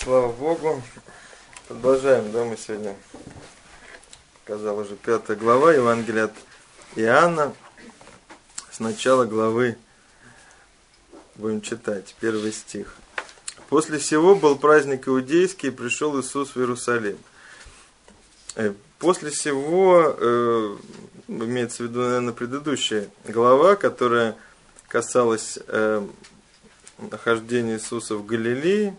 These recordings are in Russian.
Слава Богу. Продолжаем, да, мы сегодня, сказал уже, 5 глава Евангелия от Иоанна. С начала главы будем читать, 1 стих. «После сего был праздник иудейский, и пришел Иисус в Иерусалим». После сего, имеется в виду, наверное, предыдущая глава, которая касалась нахождения Иисуса в Галилее.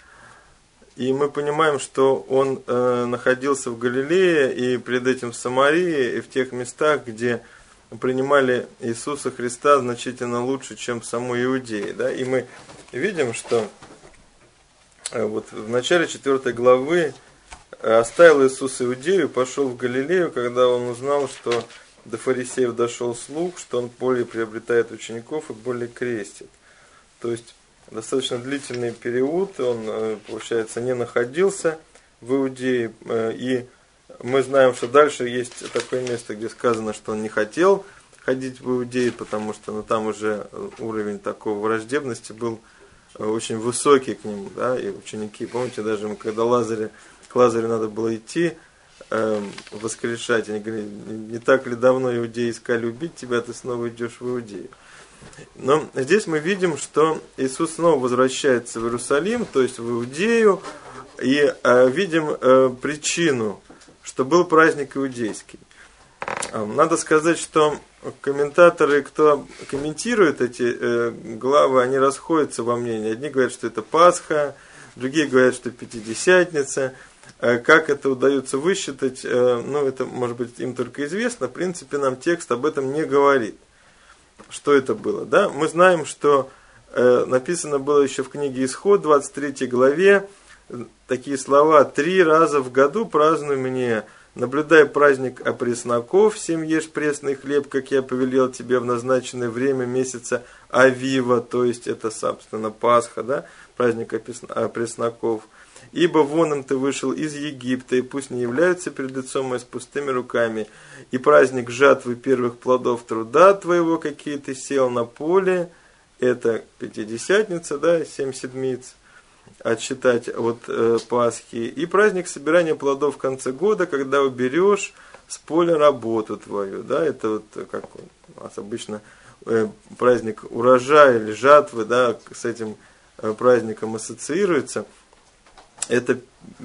И мы понимаем, что он находился в Галилее и перед этим в Самарии, и в тех местах, где принимали Иисуса Христа значительно лучше, чем в самой Иудее. Да? И мы видим, что вот в начале 4 главы оставил Иисус Иудею и пошел в Галилею, когда он узнал, что до фарисеев дошел слух, что он более приобретает учеников и более крестит. То есть достаточно длительный период он, получается, не находился в Иудее. И мы знаем, что дальше есть такое место, где сказано, что он не хотел ходить в Иудею, потому что там уже уровень такого враждебности был очень высокий к нему. Да? И ученики, помните, даже когда к Лазарю надо было идти, воскрешать, они говорили: не так ли давно иудеи искали убить тебя, ты снова идешь в Иудею. Но здесь мы видим, что Иисус снова возвращается в Иерусалим, то есть в Иудею, и видим причину, что был праздник иудейский. Надо сказать, что комментаторы, кто комментирует эти главы, они расходятся во мнении. Одни говорят, что это Пасха, другие говорят, что Пятидесятница. Как это удается высчитать, это, может быть, им только известно. В принципе, нам текст об этом не говорит. Что это было? Да? Мы знаем, что написано было еще в книге Исход, 23 главе, такие слова: «3 раза в году празднуй мне, наблюдай праздник опресноков, всем ешь пресный хлеб, как я повелел тебе в назначенное время месяца Авива», то есть это, собственно, Пасха, да? Праздник опресноков. «Ибо вон им ты вышел из Египта, и пусть не являются перед лицом моим с пустыми руками. И праздник жатвы первых плодов труда твоего, какие ты сеял на поле». Это Пятидесятница, да, 7 седмиц, отсчитать от Пасхи. «И праздник собирания плодов в конце года, когда уберешь с поля работу твою». Да, это вот как у нас обычно праздник урожая или жатвы, да, с этим праздником ассоциируется. Это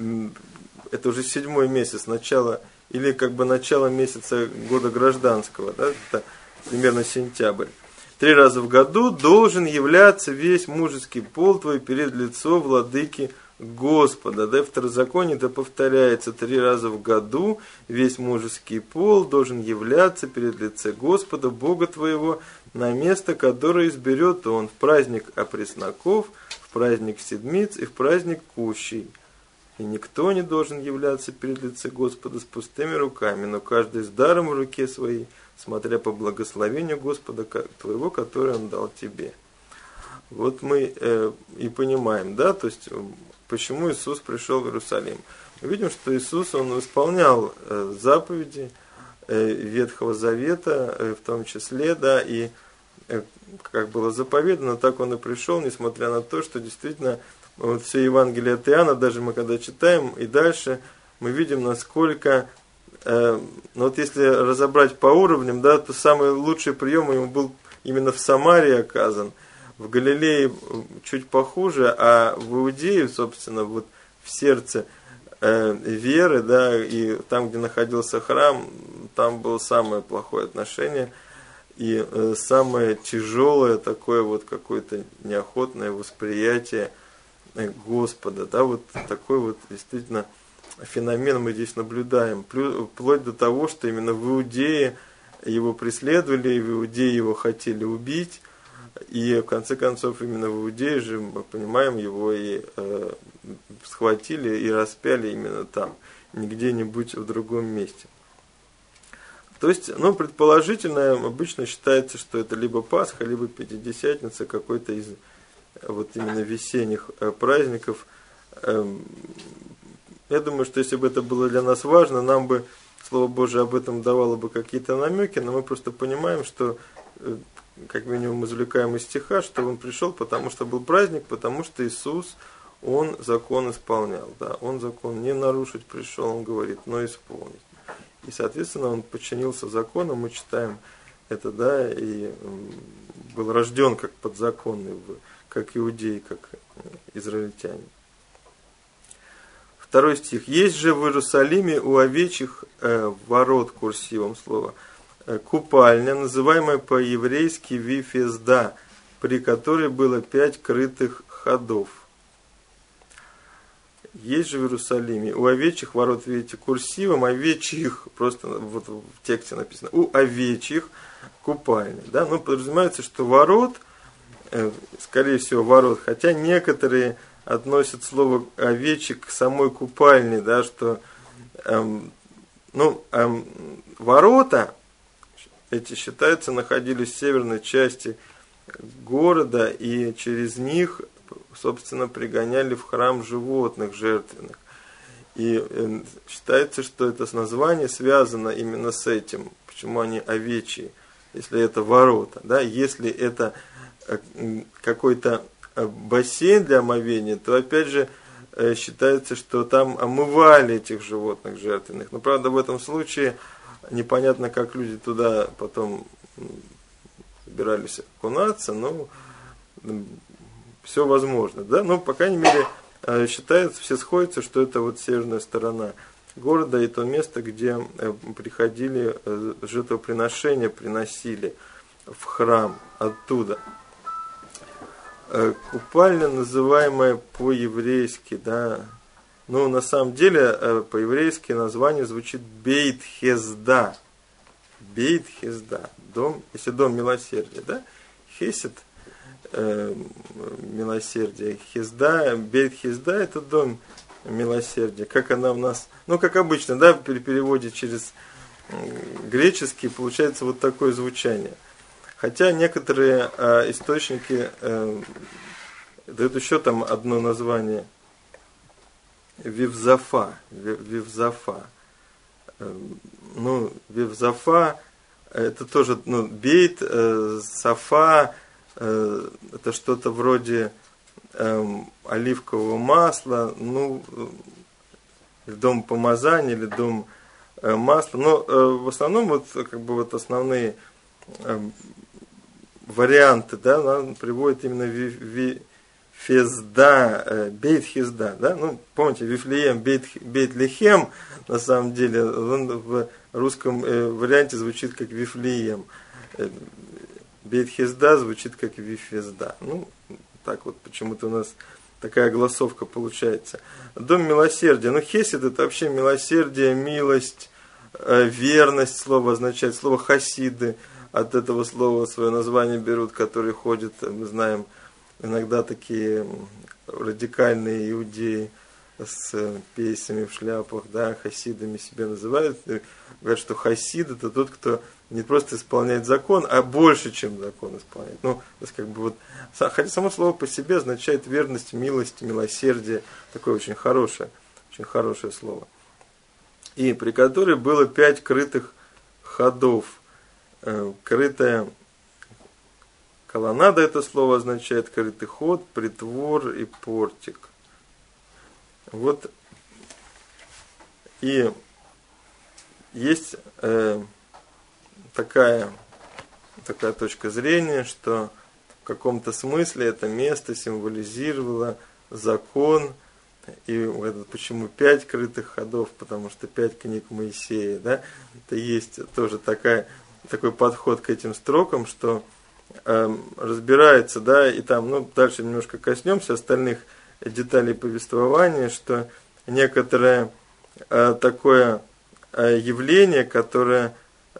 уже 7-й месяц, начало, или начало месяца года гражданского, да, это примерно сентябрь. 3 раза в году должен являться весь мужеский пол твой перед лицо владыки Господа. Да, в Второзаконии это повторяется: 3 раза в году весь мужеский пол должен являться перед лице Господа, Бога твоего, на место, которое изберет он, в праздник опресноков, в праздник седмиц и в праздник кущей. И никто не должен являться перед лице Господа с пустыми руками, но каждый с даром в руке своей, смотря по благословению Господа твоего, которое он дал тебе. Вот мы и понимаем, да, то есть почему Иисус пришел в Иерусалим. Мы видим, что Иисус, он исполнял заповеди Ветхого Завета, в том числе, да, и как было заповедано, так он и пришел, несмотря на то, что действительно вот все Евангелие от Иоанна, даже мы когда читаем и дальше, мы видим, насколько, вот если разобрать по уровням, да, то самый лучший прием ему был именно в Самарии оказан, в Галилее чуть похуже, а в Иудее, собственно, вот в сердце веры, да, и там, где находился храм, там было самое плохое отношение. И самое тяжелое такое вот какое-то неохотное восприятие Господа. Да, вот такой вот действительно феномен мы здесь наблюдаем. Вплоть до того, что именно в Иудее его преследовали, и в Иудее его хотели убить. И в конце концов именно в Иудее же, мы понимаем, его и схватили и распяли именно там, не где-нибудь в другом месте. То есть, предположительно, обычно считается, что это либо Пасха, либо Пятидесятница, какой-то из вот именно весенних праздников. Я думаю, что если бы это было для нас важно, нам бы Слово Божие об этом давало бы какие-то намеки, но мы просто понимаем, что, как минимум, извлекаем из стиха, что он пришел, потому что был праздник, потому что Иисус, он закон исполнял, да, он закон не нарушить пришел, он говорит, но исполнить. И, соответственно, он подчинился закону, мы читаем это, да, и был рожден как подзаконный, как иудей, как израильтянин. 2 стих. Есть же в Иерусалиме у овечьих ворот, курсивом слова, купальня, называемая по-еврейски Вифезда, при которой было 5 крытых ходов. Есть же в Иерусалиме у овечьих ворот, видите, курсивом, овечьих, просто вот в тексте написано, у овечьих купальня. Да? Ну, подразумевается, что ворот, скорее всего, ворот, хотя некоторые относят слово овечьи к самой купальне, да, что ворота эти, считается, находились в северной части города, и через них, собственно, пригоняли в храм животных жертвенных. И считается, что это название связано именно с этим. Почему они овечьи, если это ворота. Да? Если это какой-то бассейн для омовения, то опять же считается, что там омывали этих животных жертвенных. Но правда в этом случае непонятно, как люди туда потом собирались окунаться, но все возможно. Да? Но, по крайней мере, считается, все сходятся, что это вот северная сторона города и то место, где приходили жертвоприношения, приносили в храм оттуда. Купальня, называемая по-еврейски, да, ну, на самом деле, по-еврейски название звучит Бейт-Хезда. Бейт-Хезда. Дом, если дом милосердия, да? Хесед, милосердие. Хезда, Бейт-Хезда, это дом милосердия. Как она у нас, ну, как обычно, да, при переводе через греческий получается вот такое звучание. Хотя некоторые источники дают еще там одно название. Вивзафа. Ну, Вивзафа, это тоже, ну, бейт, сафа, это что-то вроде оливкового масла, ну, дом помазания или дом масла. Но в основном вот, как бы, вот основные варианты, да, он приводит именно Фезда, Бейт-Хезда, да, ну, помните, Вифлеем, Бейт-Лехем, на самом деле, он в русском варианте звучит как Вифлеем. Бейт-Хезда звучит как Вифезда. Ну, так вот, почему-то у нас такая голосовка получается. Дом милосердия. Ну, Хесед — это вообще милосердие, милость, верность, слово означает, слово хасиды. От этого слова свое название берут, которые ходят, мы знаем, иногда такие радикальные иудеи с пейсами в шляпах, да, хасидами себя называют. И говорят, что хасид — это тот, кто не просто исполняет закон, а больше, чем закон исполняет. Ну, то есть, как бы вот, хотя само слово по себе означает верность, милость, милосердие. Такое очень хорошее слово. И при которой было 5 крытых ходов. Крытая колоннада, это слово означает крытый ход, притвор и портик. Вот. И есть такая точка зрения, что в каком-то смысле это место символизировало закон. И почему 5 крытых ходов, потому что 5 книг Моисея, да, это есть тоже такой подход к этим строкам, что разбирается, да, и там, ну, дальше немножко коснемся остальных деталей повествования, что некоторое такое явление, которое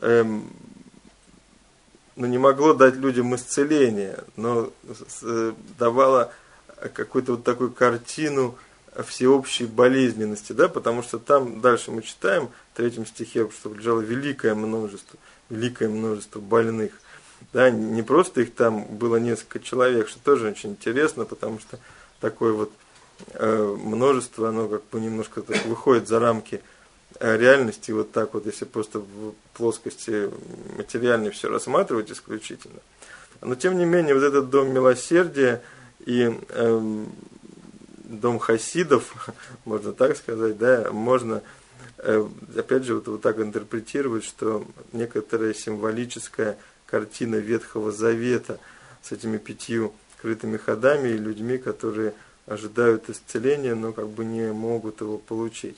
не могло дать людям исцеление, но давало какую-то вот такую картину всеобщей болезненности, да, потому что там дальше мы читаем в 3 стихе, что лежало великое множество больных. Да, не просто их там было несколько человек, что тоже очень интересно, потому что такое вот множество, оно как бы немножко так выходит за рамки реальности, вот так вот, если просто в плоскости материальной все рассматривать исключительно. Но тем не менее, вот этот дом милосердия и дом хасидов, можно так сказать, да, можно, опять же, вот так интерпретировать, что некоторая символическая картина Ветхого Завета с этими 5 крытыми ходами и людьми, которые ожидают исцеления, но как бы не могут его получить.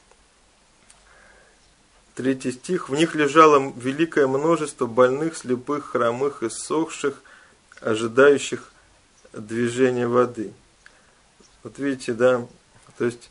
3 стих. В них лежало великое множество больных, слепых, хромых, иссохших, ожидающих движения воды. Вот видите, да, то есть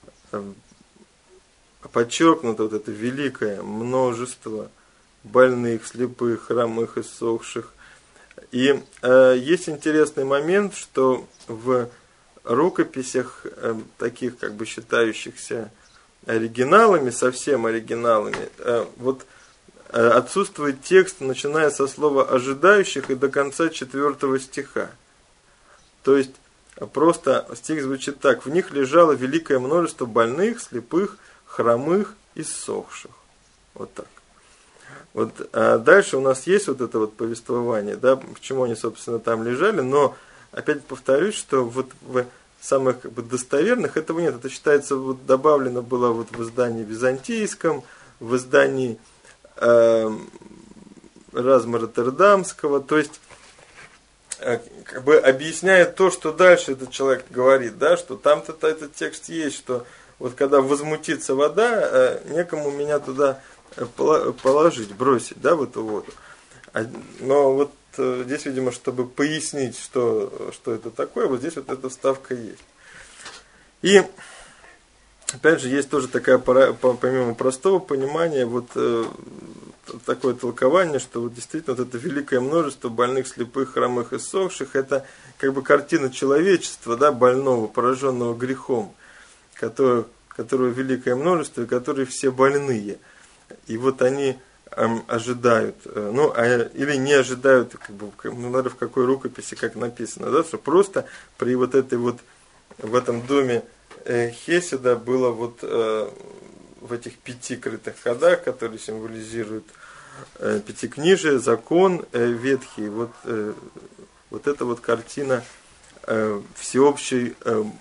подчеркнуто вот это великое множество больных, слепых, хромых, иссохших. И есть интересный момент, что в рукописях, таких как бы считающихся оригиналами, совсем оригиналами, вот отсутствует текст, начиная со слова «ожидающих» и до конца 4 стиха. То есть просто стих звучит так: в них лежало великое множество больных, слепых, хромых, иссохших. Вот так. Вот, а дальше у нас есть вот это вот повествование, да, почему они, собственно, там лежали, но опять повторюсь, что вот в самых как бы достоверных этого нет. Это считается, вот добавлено было вот в издании византийском, в издании Разма Роттердамского, то есть как бы объясняет то, что дальше этот человек говорит, да, что там-то этот текст есть, что вот когда возмутится вода, некому меня туда положить, бросить, да, в эту воду. Но вот здесь, видимо, чтобы пояснить, что это такое, вот здесь вот эта вставка есть. И опять же, есть тоже такая, помимо простого понимания, вот такое толкование, что вот действительно вот это великое множество больных, слепых, хромых, иссохших, это как бы картина человечества, да, больного, пораженного грехом, которого великое множество, и которые все больные. И вот они ожидают, или не ожидают, как бы, надо в какой рукописи, как написано, да, что просто при вот этой вот, в этом доме Хеседа было вот в этих 5 крытых ходах, которые символизируют пятикнижие, закон ветхий, вот эта вот картина всеобщей,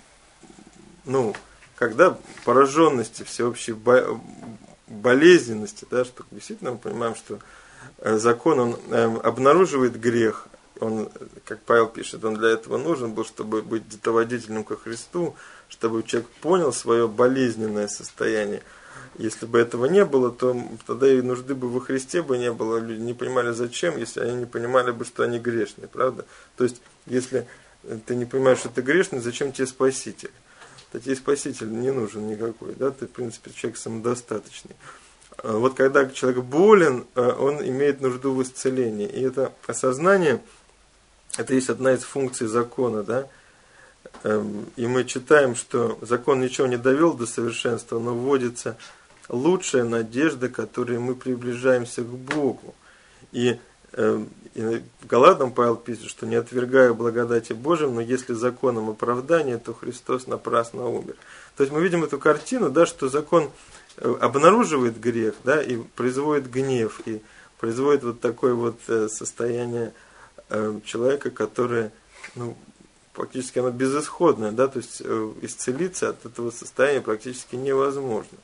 когда пораженности, всеобщей болезненности, да, что действительно мы понимаем, что закон, он обнаруживает грех, он, как Павел пишет, он для этого нужен был, чтобы быть детоводителем ко Христу, чтобы человек понял свое болезненное состояние. Если бы этого не было, то тогда и нужды бы во Христе бы не было, люди не понимали зачем, если они не понимали бы, что они грешные, правда? То есть, если ты не понимаешь, что ты грешный, зачем тебе Спаситель? То тебе Спаситель не нужен никакой, да? Ты, в принципе, человек самодостаточный. Вот когда человек болен, он имеет нужду в исцелении, и это осознание, это есть одна из функций закона, да? И мы читаем, что закон ничего не довел до совершенства, но вводится лучшая надежда, которой мы приближаемся к Богу. И Галатам Павел пишет, что не отвергая благодати Божией, но если законом оправдания, то Христос напрасно умер. То есть мы видим эту картину, да, что закон обнаруживает грех, да, и производит гнев, и производит вот такое вот состояние человека, которое, практически оно безысходное, да, то есть исцелиться от этого состояния практически невозможно.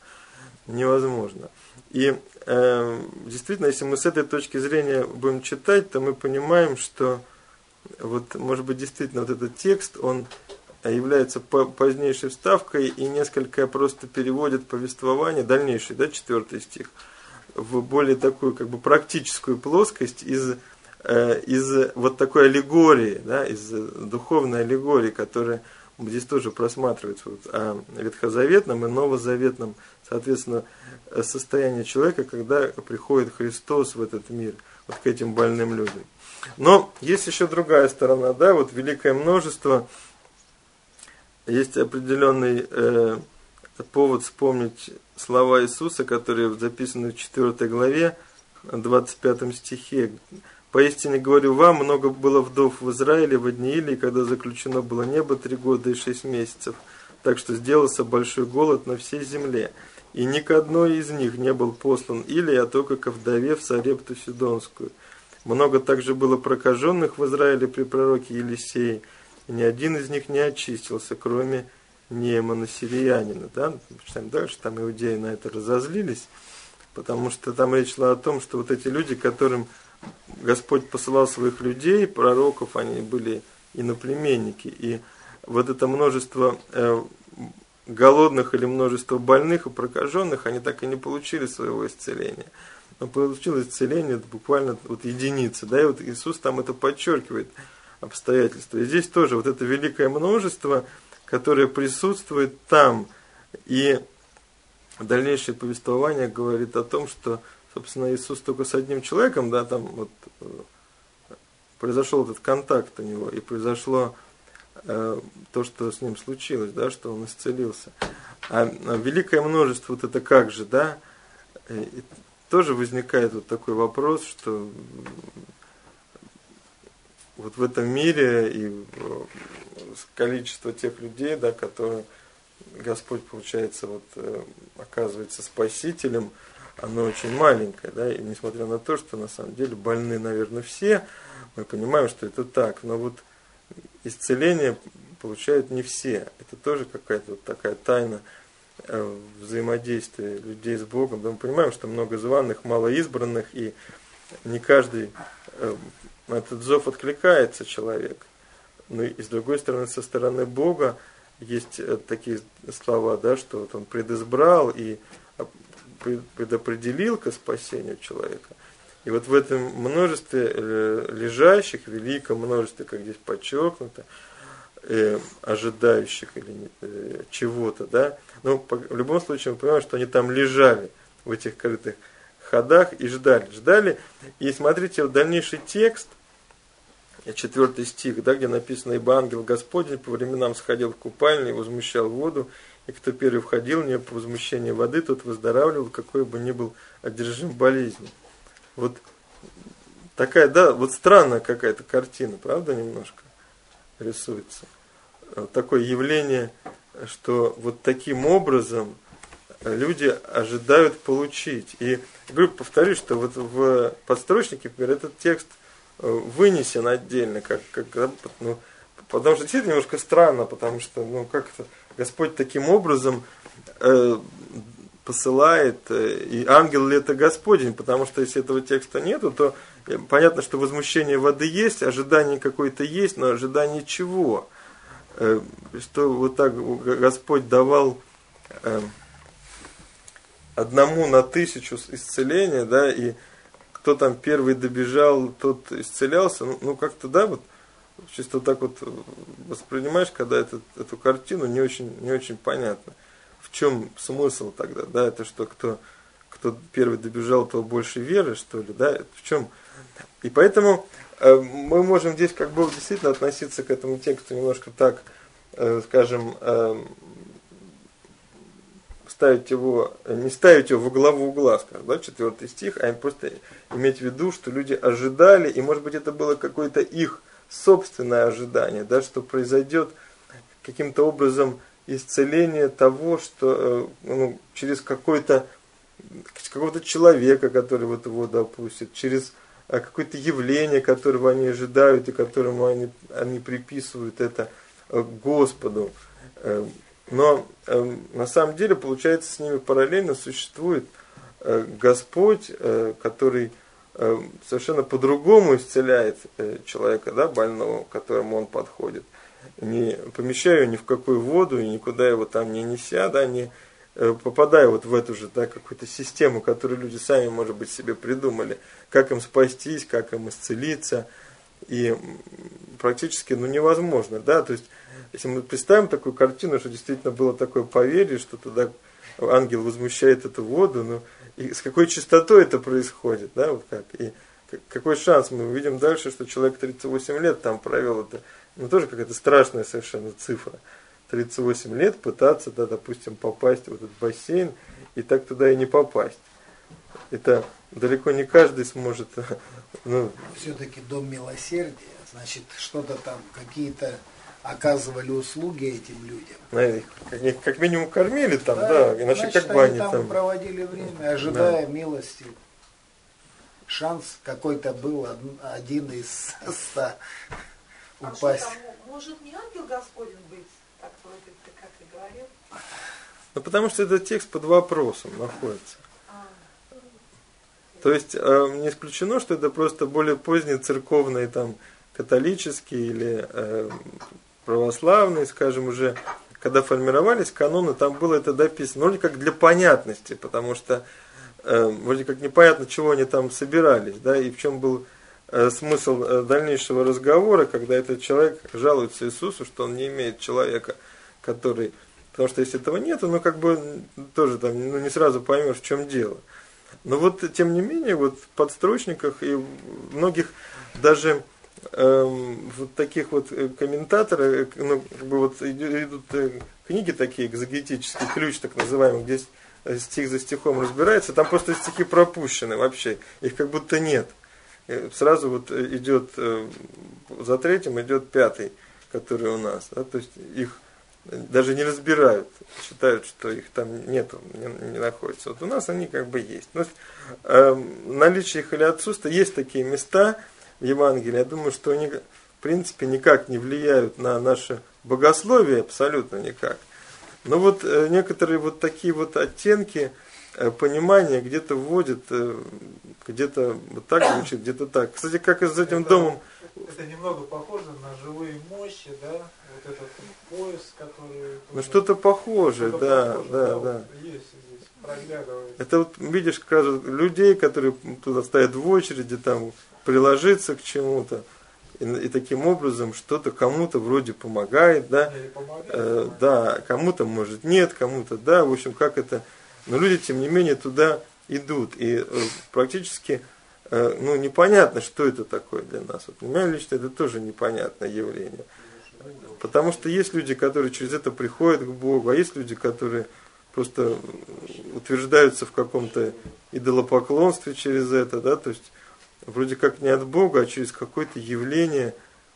И действительно, если мы с этой точки зрения будем читать, то мы понимаем, что вот, может быть, действительно вот этот текст, он является позднейшей вставкой и несколько просто переводит повествование, дальнейший, да, 4 стих, в более такую как бы практическую плоскость из вот такой аллегории, да, из духовной аллегории, которая здесь тоже просматривается вот, о ветхозаветном и новозаветном, соответственно, состоянии человека, когда приходит Христос в этот мир, вот к этим больным людям. Но есть еще другая сторона, да, вот великое множество, есть определенный повод вспомнить слова Иисуса, которые записаны в 4 главе, 25 стихе. «Поистине говорю вам, много было вдов в Израиле в дни Илии, когда заключено было небо 3 года и 6 месяцев, так что сделался большой голод на всей земле. И ни к одной из них не был послан Илий, а только ко вдове в Сарепту Сидонскую. Много также было прокаженных в Израиле при пророке Елисее, и ни один из них не очистился, кроме Неемана сириянина. Да? Читаем дальше, там иудеи на это разозлились, потому что там речь шла о том, что вот эти люди, которым Господь посылал своих людей, пророков, они были иноплеменники. И вот это множество голодных или множество больных и прокаженных, они так и не получили своего исцеления. Но получилось исцеление буквально вот единицы. Да? И вот Иисус там это подчеркивает, обстоятельства. И здесь тоже вот это великое множество, которое присутствует там. И дальнейшее повествование говорит о том, что, собственно, Иисус только с одним человеком, да, там вот произошел этот контакт у него, и произошло то, что с ним случилось, да, что он исцелился. А великое множество, вот это как же, да, и тоже возникает вот такой вопрос, что вот в этом мире и количество тех людей, да, которые Господь, получается, вот, оказывается спасителем, оно очень маленькое, да, и несмотря на то, что на самом деле больны, наверное, все, мы понимаем, что это так, но вот исцеление получают не все. Это тоже какая-то вот такая тайна взаимодействия людей с Богом. Да, мы понимаем, что много званых, мало избранных, и не каждый на этот зов откликается человек. Но и с другой стороны, со стороны Бога есть такие слова, да, что вот он предизбрал и предопределил ко спасению человека. И вот в этом множестве лежащих, великом множестве, как здесь подчеркнуто, ожидающих или чего-то, да, но в любом случае мы понимаем, что они там лежали в этих крытых ходах и ждали. И смотрите, вот дальнейший текст, 4 стих, да, где написано: «Ибо ангел Господень по временам сходил в купальню и возмущал воду, и кто первый входил в нее по возмущению воды, тот выздоравливал, какой бы ни был одержим болезнью». Вот такая, да, вот странная какая-то картина, правда, немножко рисуется. Вот такое явление, что вот таким образом люди ожидают получить. И, говорю, повторюсь, что вот в подстрочнике, например, этот текст вынесен отдельно, ну, потому что действительно немножко странно, потому что, ну, как-то Господь таким образом посылает, и ангел ли это Господень, потому что если этого текста нету, то понятно, что возмущение воды есть, ожидание какое-то есть, но ожидание чего? Что вот так Господь давал одному на 1000 исцеления, да, и кто там первый добежал, тот исцелялся, ну как-то, да, вот чисто так вот воспринимаешь, когда эту картину, не очень понятно. В чем смысл тогда, да, это что, кто первый добежал, то больше веры, что ли, да, это в чем? И поэтому мы можем здесь как бы действительно относиться к этому тексту немножко так, скажем, не ставить его во главу угла, скажем, да, 4 стих, а просто иметь в виду, что люди ожидали, и может быть это было какое-то их собственное ожидание, да, что произойдет каким-то образом исцеление того, что через какого-то человека, который вот его допустит, через какое-то явление, которого они ожидают и которому они приписывают это Господу. Но на самом деле, получается, с ними параллельно существует Господь, который совершенно по-другому исцеляет человека, да, больного, к которому он подходит. Не помещая ни в какую воду, и никуда его там не неся, да, не попадая вот в эту же, да, какую-то систему, которую люди сами, может быть, себе придумали, как им спастись, как им исцелиться. И практически невозможно, да, то есть если мы представим такую картину, что действительно было такое поверье, что туда ангел возмущает эту воду, и с какой частотой это происходит, да, вот как, и какой шанс, мы увидим дальше, что человек 38 лет там провел это, тоже какая-то страшная совершенно цифра, 38 лет пытаться, да, допустим, попасть в этот бассейн, и так туда и не попасть. Это далеко не каждый сможет. Все-таки дом милосердия, значит, что-то там, какие-то оказывали услуги этим людям. Их как минимум кормили там, да, иначе значит, как бы они там проводили время, ожидая милости. Шанс какой-то был, один из 100 упасть. Может не ангел Господень быть, так вроде как и Ну, потому что этот текст под вопросом находится. То есть не исключено, что это просто более поздние церковные, там, католические или православные, скажем, уже, когда формировались каноны, там было это дописано, вроде как для понятности, потому что вроде как непонятно, чего они там собирались, да, и в чем был смысл дальнейшего разговора, когда этот человек жалуется Иисусу, что он не имеет человека, который... Потому что если этого нет, ну как бы тоже там ну, не сразу поймешь, в чем дело. Но вот тем не менее, вот в подстрочниках и многих даже вот таких вот комментаторов, ну, как бы вот идут книги такие, экзегетический ключ так называемый, где стих за стихом разбирается, там просто стихи пропущены вообще, их как будто нет. Сразу вот идет за третьим идет пятый, который у нас, да, то есть их даже не разбирают, считают, что их там нету, не находится. Вот у нас они как бы есть. Но, наличие их или отсутствие, есть такие места в Евангелии, я думаю, что они в принципе никак не влияют на наше богословие, абсолютно никак. Но вот некоторые вот такие вот оттенки понимания где-то вводят, где-то вот так звучит, где-то так. Кстати, как и с этим домом. Это немного похоже на живые мощи, да? Вот этот пояс, который... Ну что-то похожее, да. Есть здесь, проглядывает. Это вот, видишь, кажут людей, которые туда стоят в очереди, там, приложиться к чему-то, и таким образом что-то кому-то вроде помогает, да? Да, кому-то может нет, кому-то да, в общем, как это... Но люди, тем не менее, туда идут, и практически... Ну, непонятно, что это такое для нас. Вот для меня лично это тоже непонятное явление. Потому что есть люди, которые через это приходят к Богу, а есть люди, которые просто утверждаются в каком-то идолопоклонстве через это, да, то есть вроде как не от Бога, а через какое-то явление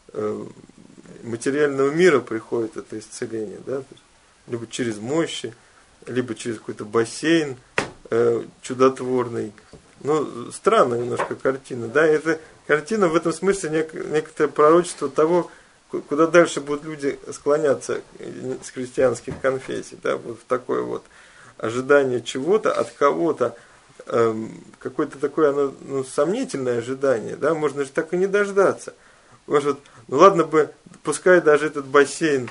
материального мира приходит это исцеление, да, то есть, либо через мощи, либо через какой-то бассейн чудотворный. Ну, странная немножко картина, да, это картина в этом смысле некоторое пророчество того, куда дальше будут люди склоняться с христианских конфессий, да, вот в такое вот ожидание чего-то от кого-то, какое-то такое оно, ну, сомнительное ожидание, да, можно же так и не дождаться. Может, ну ладно бы, пускай даже этот бассейн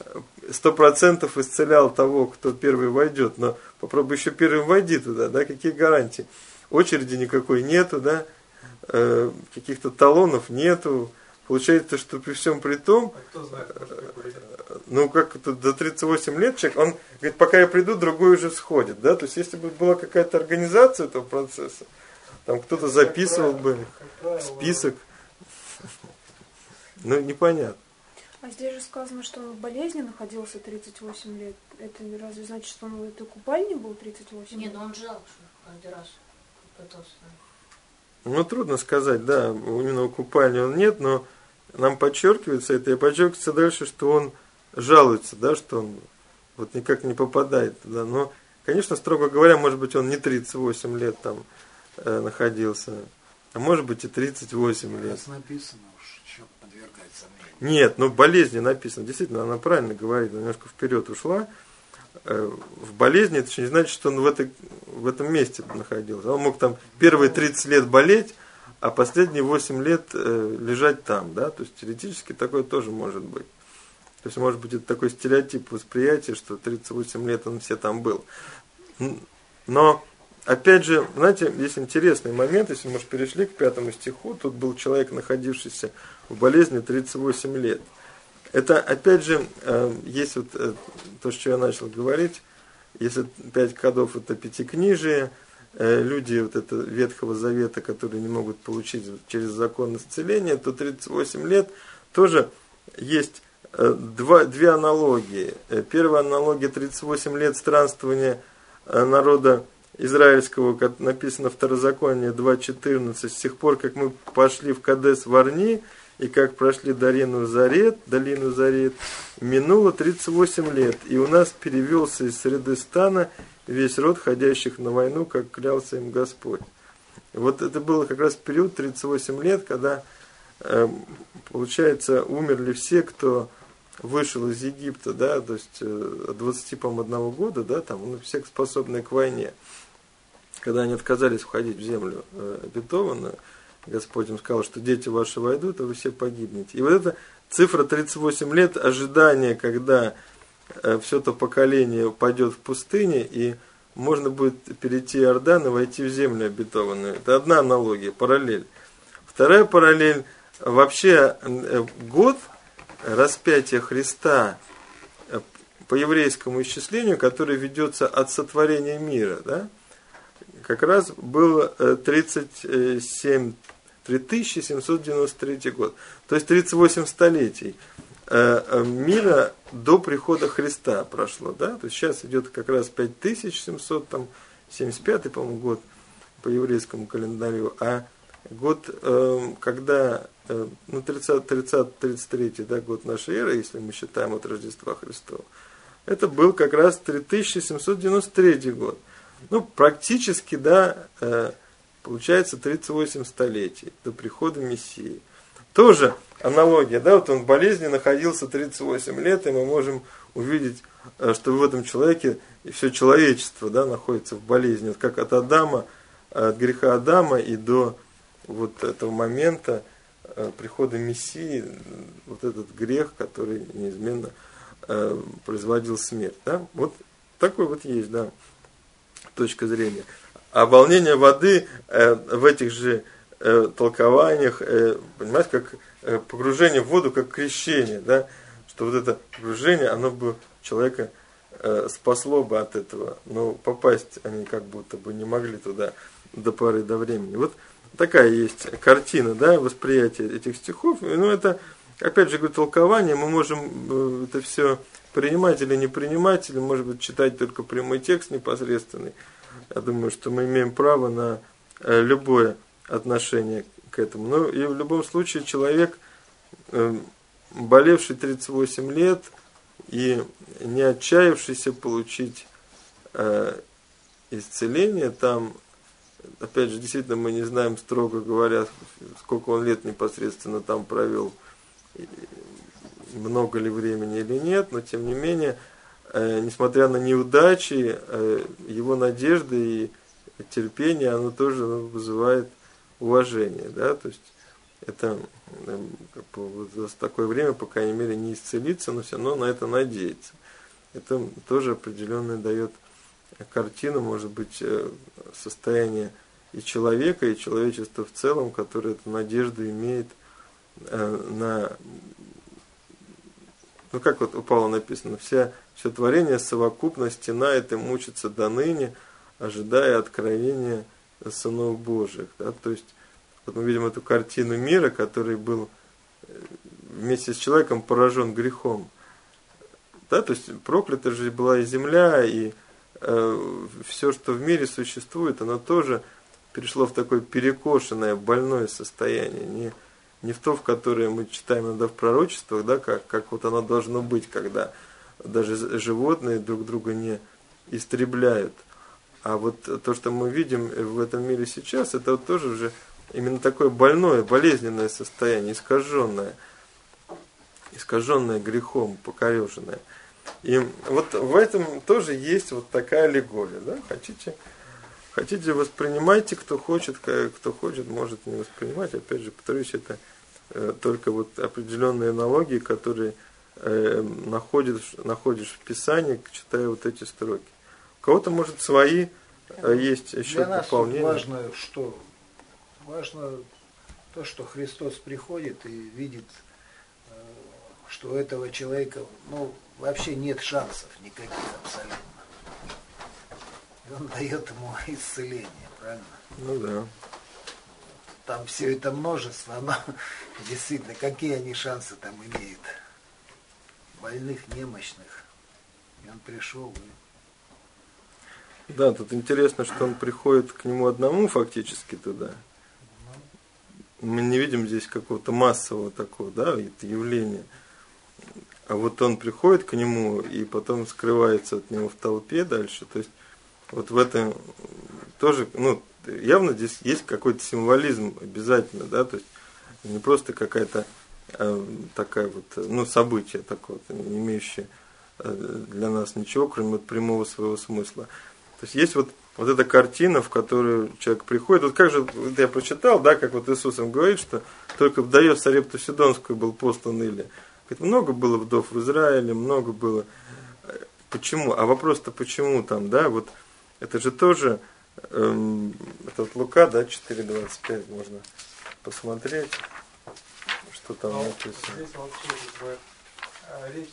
100% исцелял того, кто первый войдет, но попробуй еще первым войди туда, да, какие гарантии? Очереди никакой нету, да, каких-то талонов нету. Получается, что при всем при том, кто знает, ну как это до 38 лет человек, он говорит, пока я приду, другой уже сходит, да, то есть если бы была какая-то организация этого процесса, там кто-то записывал бы список, ну непонятно. А здесь же сказано, что он в болезни находился 38 лет. Это разве значит, что он в этой купальне был 38 лет? Нет, но он ждал, что каждый раз пытался. Ну, трудно сказать, да, именно у купальни он нет, но нам подчеркивается это, и подчеркивается дальше, что он жалуется, да, что он вот никак не попадает туда. Но, конечно, строго говоря, может быть, он не 38 лет там находился, а может быть и 38 лет. Раз написано уж, что подвергать сомнению. Нет, ну, болезни написано, действительно, она правильно говорит, немножко вперед ушла. В болезни, это еще не значит, что он в этом месте находился. Он мог там первые 30 лет болеть, а последние 8 лет лежать там, да, то есть теоретически такое тоже может быть. То есть может быть это такой стереотип восприятия, что 38 лет он все там был. Но, опять же, знаете, есть интересный момент, если мы перешли к 5 стиху, тут был человек, находившийся в болезни 38 лет. Это, опять же, есть вот то, что я начал говорить, если 5 кодов это пятикнижие, люди вот это Ветхого Завета, которые не могут получить через закон исцеления, то 38 лет тоже есть две аналогии. Первая аналогия 38 лет странствования народа израильского, как написано в Второзаконии 2.14, с тех пор, как мы пошли в Кадес Варни, и как прошли долину Зарет, минуло 38 лет, и у нас перевелся из среды стана весь род ходящих на войну, как клялся им Господь. Вот это было как раз период 38 лет, когда, получается, умерли все, кто вышел из Египта, да, то есть от 20, по-моему, 1 года, да, там, ну, всех способные к войне. Когда они отказались входить в землю обетованную, Господь им сказал, что дети ваши войдут, а вы все погибнете. И вот эта цифра 38 лет ожидания, когда все то поколение упадет в пустыне, и можно будет перейти Иордан и войти в землю обетованную. Это одна аналогия, параллель. Вторая параллель, вообще год распятия Христа по еврейскому исчислению, который ведется от сотворения мира, да, как раз был 3793 год. То есть 38 столетий мира до прихода Христа прошло. Да? То есть сейчас идет как раз 5775, по-моему, год по еврейскому календарю, а год, когда, ну, 33-й, да, год нашей эры, если мы считаем от Рождества Христова, это был как раз 3793 год. Ну, практически, да, получается 38 столетий до прихода Мессии. Тоже аналогия, да, вот он в болезни находился 38 лет, и мы можем увидеть, что в этом человеке и все человечество, да, находится в болезни. Вот как от Адама, от греха Адама и до вот этого момента прихода Мессии, вот этот грех, который неизменно производил смерть. Да? Вот такой вот есть, да, точка зрения. А волнение воды в этих же толкованиях, понимаете, как погружение в воду, как крещение, да? Что вот это погружение, оно бы человека спасло бы от этого, но попасть они как будто бы не могли туда до поры до времени. Вот такая есть картина, да, восприятия этих стихов. Ну, это, опять же, говорю, толкование, мы можем это все принимать или не принимать, или, может быть, читать только прямой текст непосредственный. Я думаю, что мы имеем право на любое отношение к этому. Ну, и в любом случае человек, болевший 38 лет и не отчаявшийся получить исцеление, там, опять же, действительно, мы не знаем, строго говоря, сколько он лет непосредственно там провел, много ли времени или нет, но тем не менее, несмотря на неудачи, его надежды и терпение, оно тоже вызывает уважение, да, то есть это как бы, вот за такое время, по крайней мере, не исцелиться, но все равно на это надеяться. Это тоже определенное дает картину, может быть, состояние и человека, и человечества в целом, которое эту надежду имеет на... Ну, как вот у Павла написано, все творение совокупно стенает и мучится до ныне, ожидая откровения сынов Божьих. Да? То есть, вот мы видим эту картину мира, который был вместе с человеком поражен грехом. Да? То есть, проклята же была и земля, и все, что в мире существует, оно тоже перешло в такое перекошенное, больное состояние. Не в то, в которое мы читаем иногда в пророчествах, да, как вот оно должно быть, когда даже животные друг друга не истребляют. А вот то, что мы видим в этом мире сейчас, это вот тоже уже именно такое больное, болезненное состояние, искаженное грехом, покореженное. И вот в этом тоже есть вот такая аллегория. Да? Хотите воспринимайте, кто хочет, может не воспринимать. Опять же, повторюсь, это только вот определенные аналогии, которые находишь в Писании, читая вот эти строки. У кого-то, может, свои есть еще дополнения. Для нас важно, что? Важно то, что Христос приходит и видит, что у этого человека, вообще нет шансов никаких абсолютно. И он дает ему исцеление, правильно? Ну да. Там все это множество, но действительно, какие они шансы там имеют? Больных, немощных. И он пришел и... Да, тут интересно, что он приходит к нему одному фактически туда. Мы не видим здесь какого-то массового такого, да, явления. А вот он приходит к нему и потом скрывается от него в толпе дальше. То есть вот в этом тоже, явно здесь есть какой-то символизм обязательно, да, то есть не просто какая-то такая вот, событие такое, не имеющее для нас ничего, кроме вот прямого своего смысла. То есть есть вот эта картина, в которую человек приходит. Вот как же, вот я прочитал, да, как вот Иисус им говорит, что только вдове в Сарепту Сидонскую был послан Илия. Говорит, много было вдов в Израиле, много было. Почему? А вопрос-то почему там, да, вот это же тоже, это вот Лука, да, 4:25 можно посмотреть, что там написано. Здесь вообще речь,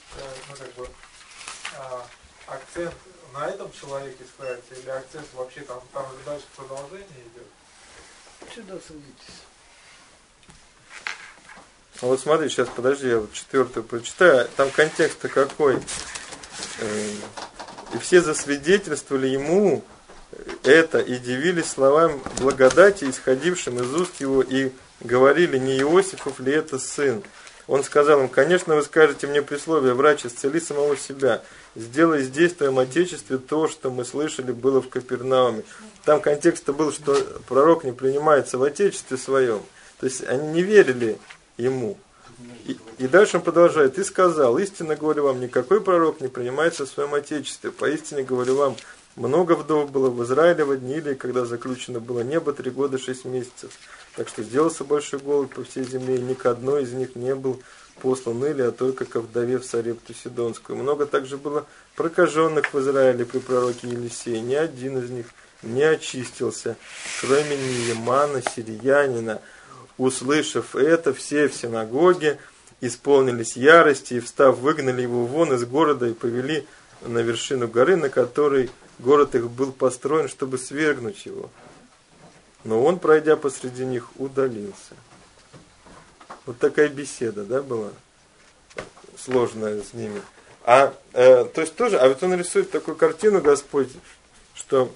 акцент на этом человеке ставится, или акцент вообще там же дальше продолжение идет? Сюда садитесь. Ну вот смотри, сейчас подожди, я вот 4 прочитаю. Там контекст-то какой? И все засвидетельствовали ему это и дивились словам благодати, исходившим из уст его, и говорили, не Иосифов ли это сын? Он сказал им, конечно, вы скажете мне присловие, врач, исцели самого себя, сделай здесь, в твоем отечестве, то, что мы слышали, было в Капернауме. Там контекст-то был, что пророк не принимается в отечестве своем. То есть они не верили ему. И дальше он продолжает, и сказал, истинно говорю вам, никакой пророк не принимается в своем отечестве. Поистине говорю вам, много вдов было в Израиле в одни Илии, когда заключено было небо 3 года 6 месяцев. Так что сделался большой голод по всей земле, и ни к одной из них не был послан Илия, а только ко вдове в Сарепту Сидонскую. Много также было прокаженных в Израиле при пророке Елисее. Ни один из них не очистился, кроме Неемана, сириянина. Услышав это, все в синагоге исполнились ярости, и, встав, выгнали его вон из города и повели на вершину горы, на которой город их был построен, чтобы свергнуть его. Но он, пройдя посреди них, удалился. Вот такая беседа, да, была сложная с ними. То есть тоже, а вот он рисует такую картину, Господь, что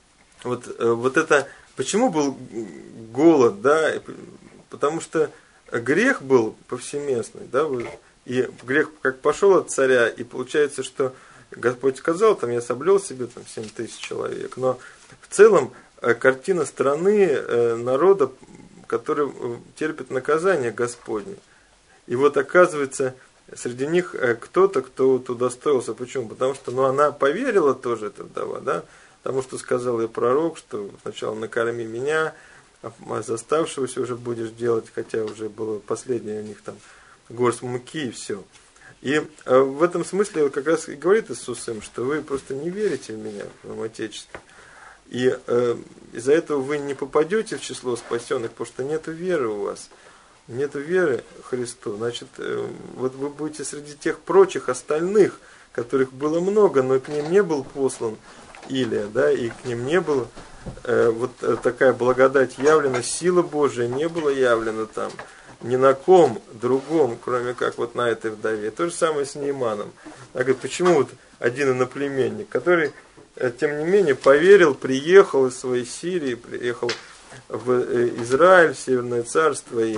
вот это, почему был голод, да, потому что грех был повсеместный, да, и грех как пошел от царя, и получается, что Господь сказал, там я соблюл себе 7000 человек, но в целом картина страны, народа, который терпит наказание Господне. И вот оказывается, среди них кто-то, кто удостоился. Почему? Потому что она поверила тоже, эта вдова, да, потому что сказал ей пророк, что сначала накорми меня, а за оставшегося уже будешь делать, хотя уже было последнее у них там горсть муки и все. И в этом смысле как раз и говорит Иисус им, что вы просто не верите в меня, в моем Отечестве. И из-за этого вы не попадете в число спасенных, потому что нет веры у вас. Нет веры Христу. Значит, вот вы будете среди тех прочих остальных, которых было много, но к ним не был послан Илия, да, и к ним не было такая благодать явлена, сила Божия не была явлена там ни на ком другом, кроме как вот на этой вдове. То же самое с Нееманом. Она говорит, почему вот один иноплеменник, который, тем не менее, поверил, приехал из своей Сирии, приехал в Израиль, в Северное Царство, и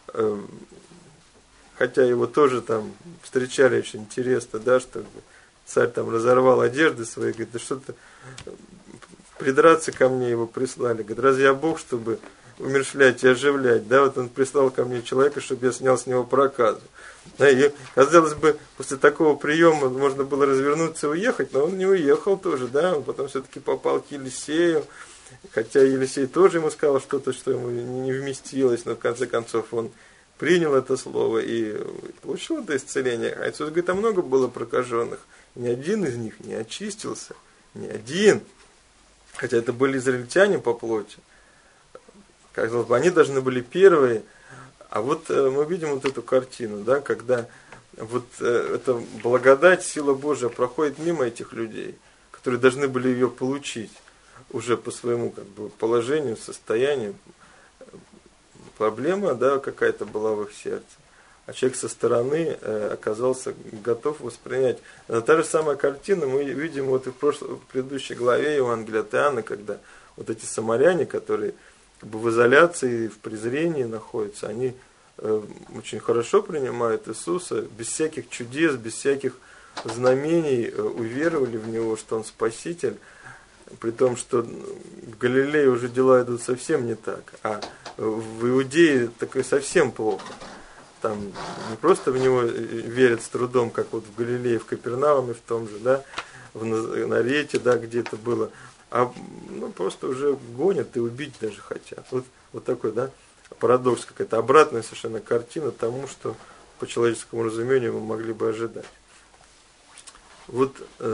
хотя его тоже там встречали очень интересно, да, что царь там разорвал одежды свои, говорит, да что-то придраться ко мне его прислали. Говорит, разве я Бог, чтобы умерщвлять и оживлять? Да, вот он прислал ко мне человека, чтобы я снял с него проказу. Да, и, казалось бы, после такого приема можно было развернуться и уехать, но он не уехал тоже, да, он потом все-таки попал к Елисею, хотя Елисей тоже ему сказал что-то, что ему не вместилось, но в конце концов он принял это слово и получил это исцеление. А Иисус говорит, а много было прокаженных, ни один из них не очистился, ни один. Хотя это были израильтяне по плоти. Казалось бы, они должны были первые. А вот мы видим вот эту картину, да, когда вот эта благодать, сила Божия проходит мимо этих людей, которые должны были ее получить уже по своему как бы положению, состоянию. Проблема, да, какая-то была в их сердце. А человек со стороны оказался готов воспринять. Но та же самая картина мы видим вот и в предыдущей главе Евангелия от Иоанна, когда вот эти самаряне, которые как бы в изоляции, в презрении находятся, они очень хорошо принимают Иисуса, без всяких чудес, без всяких знамений уверовали в Него, что Он Спаситель, при том, что в Галилее уже дела идут совсем не так, а в Иудее такое совсем плохо. там не просто в него верят с трудом, как вот в Галилее, в Капернауме в том же, да, в Назарете, да, где это было, а просто уже гонят и убить даже хотят. Вот такой, да, парадокс, какая-то обратная совершенно картина тому, что по человеческому разумению мы могли бы ожидать. Вот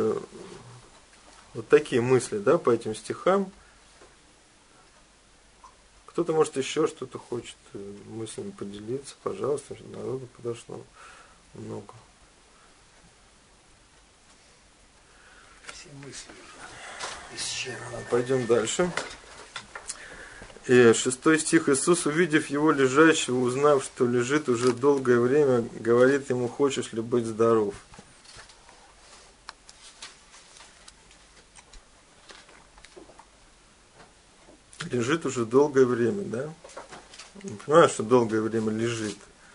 такие мысли, да, по этим стихам. Кто-то, может, еще что-то хочет мыслями поделиться, пожалуйста, народу подошло много. Все мысли исчерпаны. Пойдем дальше. И 6 стих. Иисус, увидев его лежащего, узнав, что лежит уже долгое время, говорит ему: хочешь ли быть здоров? Лежит уже долгое время, да? Не понимаю, что долгое время лежит.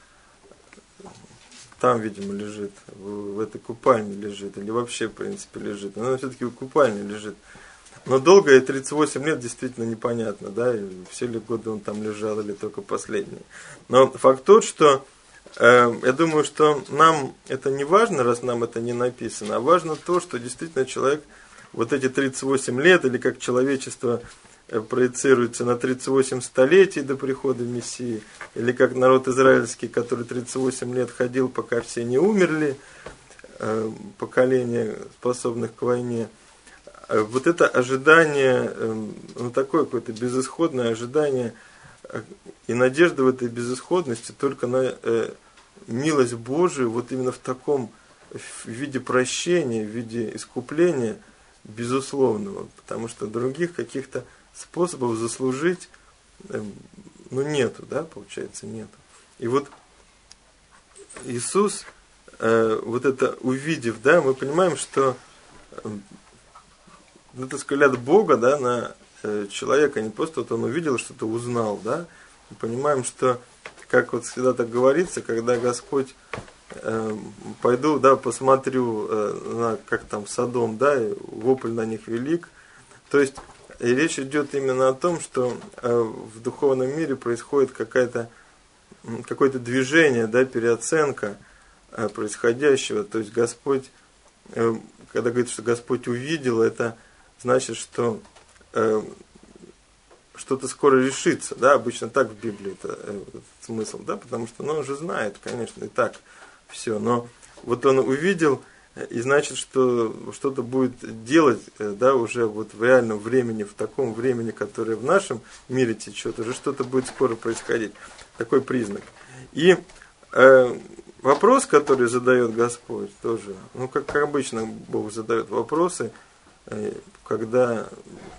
Там, видимо, лежит, в этой купальне лежит, или вообще, в принципе, лежит. Но все-таки в купальне лежит. Но долгое 38 лет действительно непонятно, да, и все ли годы он там лежал, или только последние. Но факт тот, что я думаю, что нам это не важно, раз нам это не написано, а важно то, что действительно человек вот эти 38 лет, или как человечество проецируется на 38 столетий до прихода Мессии, или как народ израильский, который 38 лет ходил, пока все не умерли, поколение способных к войне. Вот это ожидание, такое какое-то безысходное ожидание и надежда в этой безысходности только на милость Божию, вот именно в таком в виде прощения, в виде искупления безусловного, потому что других каких-то способов заслужить нету, да, получается, нету. И вот Иисус, вот это увидев, да, мы понимаем, что это взгляд Бога, да, на человека, не просто вот он увидел, что-то узнал, да. Мы понимаем, что, как вот всегда так говорится, когда Господь пойду, да, посмотрю на, как там Содом, да, и вопль на них велик. То есть и речь идет именно о том, что в духовном мире происходит какое-то движение, да, переоценка происходящего. То есть Господь, когда говорит, что Господь увидел, это значит, что что-то скоро решится, да, обычно так в Библии это смысл, да, потому что, он же знает, конечно, и так все, но вот он увидел, и значит, что что-то будет делать, да, уже вот в реальном времени, в таком времени, которое в нашем мире течет, уже что-то будет скоро происходить, такой признак. И вопрос, который задает Господь, тоже, как обычно Бог задает вопросы, когда,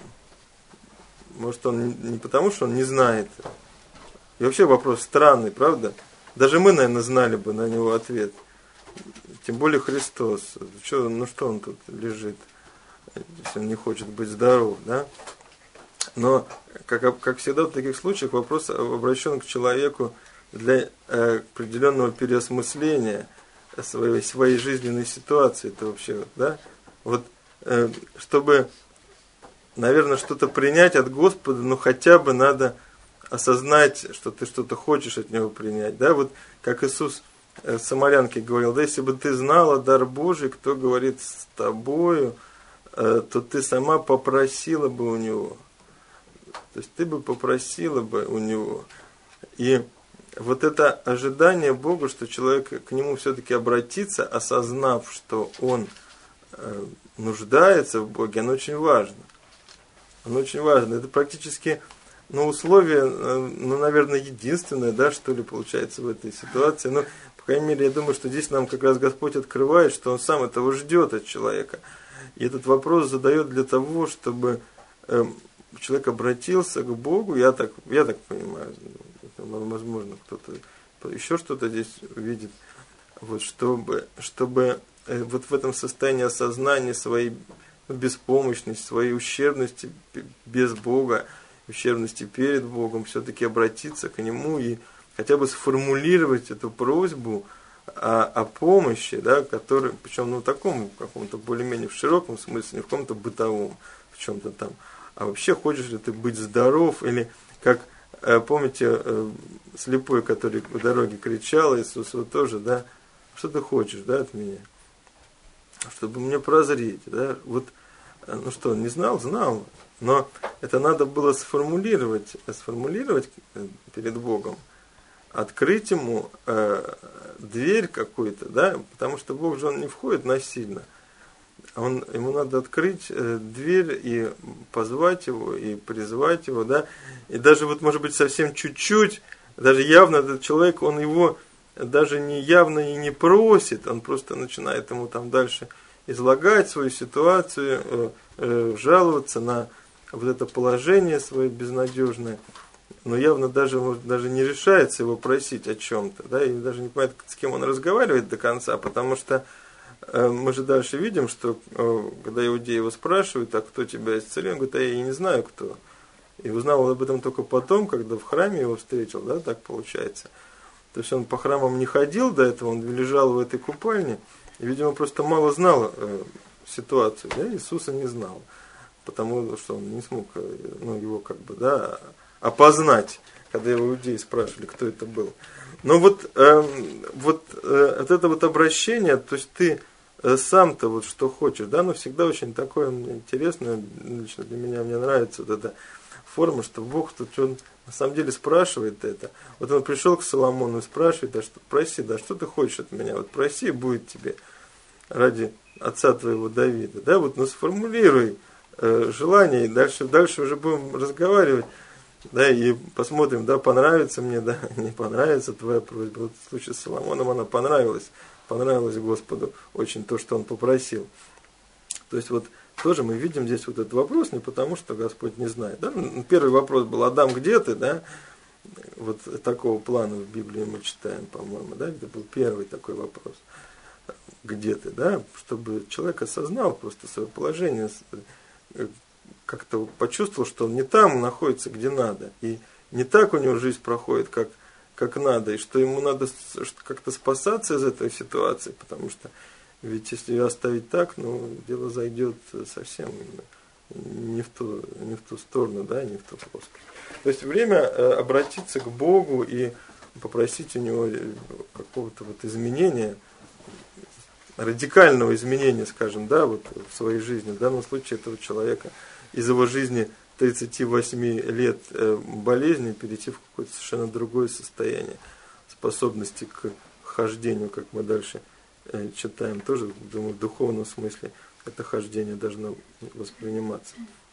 может, он не потому, что он не знает. И вообще вопрос странный, правда? Даже мы, наверное, знали бы на него ответ. Тем более Христос. Что он тут лежит, если он не хочет быть здоров, да? Но, как всегда в таких случаях, вопрос обращен к человеку для определенного переосмысления своей жизненной ситуации. Это вообще, да? Вот, чтобы, наверное, что-то принять от Господа, хотя бы надо осознать, что ты что-то хочешь от Него принять. Да? Вот как Иисус Самарянке говорил, да, если бы ты знала дар Божий, кто говорит с тобою, то ты сама попросила бы у Него. То есть ты бы попросила бы у Него. И вот это ожидание Бога, что человек к Нему все-таки обратится, осознав, что он нуждается в Боге, оно очень важно. Оно очень важно. Это практически условие, наверное, единственное, да, что ли, получается в этой ситуации. По крайней мере, я думаю, что здесь нам как раз Господь открывает, что Он сам этого ждет от человека. И этот вопрос задает для того, чтобы человек обратился к Богу, я так понимаю, возможно, кто-то еще что-то здесь увидит, вот, чтобы вот в этом состоянии осознания своей беспомощности, своей ущербности без Бога, ущербности перед Богом, все-таки обратиться к Нему и хотя бы сформулировать эту просьбу о помощи, да, который, причем в таком каком-то более-менее в широком смысле, не в каком-то бытовом, в чем-то там, а вообще хочешь ли ты быть здоров, или как помните, слепой, который по дороге кричал, Иисус вот тоже, да, что ты хочешь, да, от меня? Чтобы мне прозреть, да, вот, ну что, не знал, знал, но это надо было сформулировать перед Богом, открыть ему дверь какую-то, да, потому что Бог же, он не входит насильно, ему надо открыть дверь и позвать его, и призвать его, да, и даже вот, может быть, совсем чуть-чуть, даже явно этот человек, он его даже не явно и не просит, он просто начинает ему там дальше излагать свою ситуацию, жаловаться на вот это положение свое безнадежное, но явно даже не решается его просить о чем-то, да, и даже не понимает, с кем он разговаривает до конца, потому что мы же дальше видим, что когда иудеи его спрашивают, а кто тебя исцелил, он говорит, а я и не знаю кто. И узнал об этом только потом, когда в храме его встретил, да, так получается. То есть он по храмам не ходил до этого, он лежал в этой купальне, и, видимо, просто мало знал ситуацию, да, Иисуса не знал, потому что он не смог, ну, его как бы, да, опознать, когда его иудеи спрашивали, кто это был. Но вот это вот обращение, то есть ты сам-то вот что хочешь, да, но всегда очень такое интересное, лично для меня, мне нравится вот эта форма, что Бог тут он на самом деле спрашивает это. Вот он пришел к Соломону и спрашивает, а что, проси, да, что ты хочешь от меня, вот проси, будет тебе ради отца твоего Давида, да, вот, ну сформулируй желание, и дальше уже будем разговаривать, да, и посмотрим, да, понравится мне, да, не понравится твоя просьба. Вот в случае с Соломоном она понравилась Господу очень то, что он попросил. То есть вот тоже мы видим здесь вот этот вопрос не потому, что Господь не знает. Да? Первый вопрос был, Адам, где ты? Да? Вот такого плана в Библии мы читаем, по-моему. Да? Это был первый такой вопрос. Где ты? Да? Чтобы человек осознал просто свое положение, как-то почувствовал, что он не там находится, где надо. И не так у него жизнь проходит, как надо. И что ему надо как-то спасаться из этой ситуации, потому что ведь если ее оставить так, ну, дело зайдет совсем не в ту сторону, да, не в ту плоскость. То есть время обратиться к Богу и попросить у Него какого-то вот изменения, радикального изменения, скажем, да, вот в своей жизни. В данном случае этого человека из его жизни 38 лет болезни перейти в какое-то совершенно другое состояние, способности к хождению, как мы дальше читаем, тоже, думаю, в духовном смысле это хождение должно восприниматься.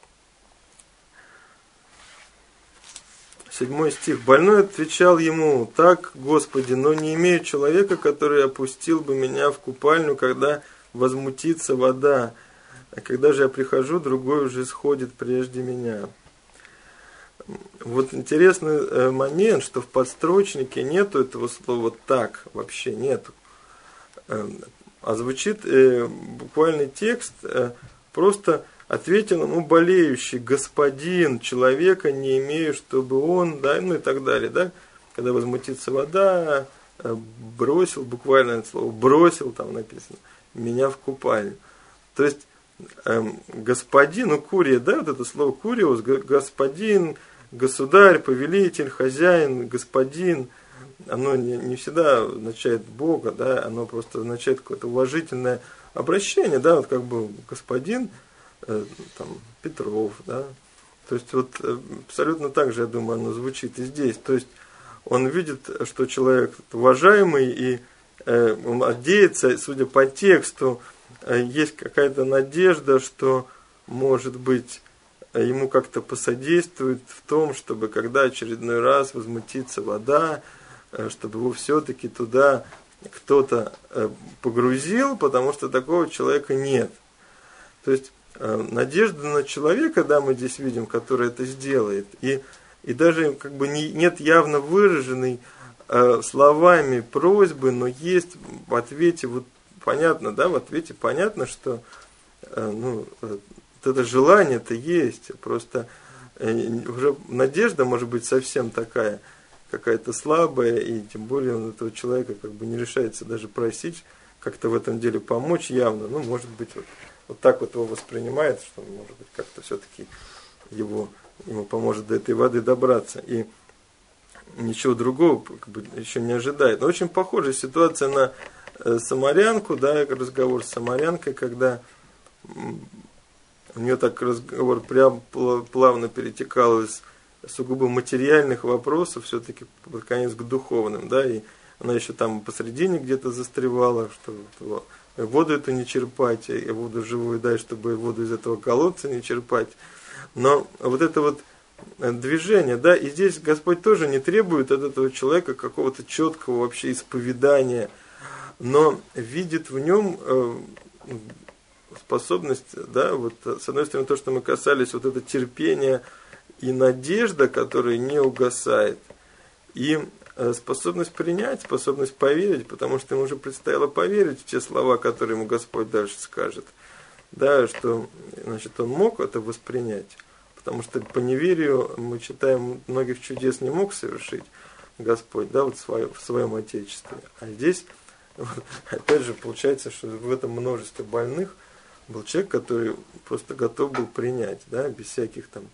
7 стих. Больной отвечал ему: так, Господи, но не имею человека, который опустил бы меня в купальню, когда возмутится вода, а когда же я прихожу, другой уже сходит прежде меня. Вот интересный момент, что в подстрочнике нету этого слова «так», вообще нету. А звучит буквальный текст, просто ответил ему болеющий: господин, человека не имею, чтобы он, да, ну и так далее, да, когда возмутится вода, бросил, буквально это слово, бросил, там написано, меня в купальню. То есть, господин, ну курия, да, вот это слово куриус, господин, государь, повелитель, хозяин, господин, оно не всегда означает Бога, да, оно просто означает какое-то уважительное обращение, да, вот как бы господин там, Петров, да, то есть вот абсолютно так же, я думаю, оно звучит и здесь, то есть он видит, что человек уважаемый, и он надеется, судя по тексту, есть какая-то надежда, что, может быть, ему как-то посодействует в том, чтобы когда очередной раз возмутится вода, чтобы его все-таки туда кто-то погрузил, потому что такого человека нет. То есть надежда на человека, да, мы здесь видим, который это сделает, и даже как бы нет явно выраженной словами просьбы, но есть в ответе, вот понятно, да, в ответе понятно, что ну, вот это желание-то есть, просто уже надежда может быть совсем такая, какая-то слабая, и тем более он этого человека как бы не решается даже просить, как-то в этом деле помочь явно, ну, может быть, вот так вот его воспринимает, что, может быть, как-то все-таки ему поможет до этой воды добраться. И ничего другого как бы еще не ожидает. Но очень похожая ситуация на самарянку, да, разговор с самарянкой, когда у нее так разговор прям плавно перетекал из сугубо материальных вопросов все-таки под конец к духовным, да, и она еще там посредине где-то застревала, что воду эту не черпать, и воду живую дай, чтобы воду из этого колодца не черпать. Но вот это вот движение, да, и здесь Господь тоже не требует от этого человека какого-то четкого вообще исповедания, но видит в нем способность, да, вот с одной стороны то, что мы касались, вот это терпение и надежда, которая не угасает, и способность принять, способность поверить, потому что ему уже предстояло поверить в те слова, которые ему Господь дальше скажет, да, что, значит, он мог это воспринять, потому что по неверию, мы читаем, многих чудес не мог совершить Господь, да, вот в своем Отечестве, а здесь, опять же, получается, что в этом множестве больных был человек, который просто готов был принять, да, без всяких там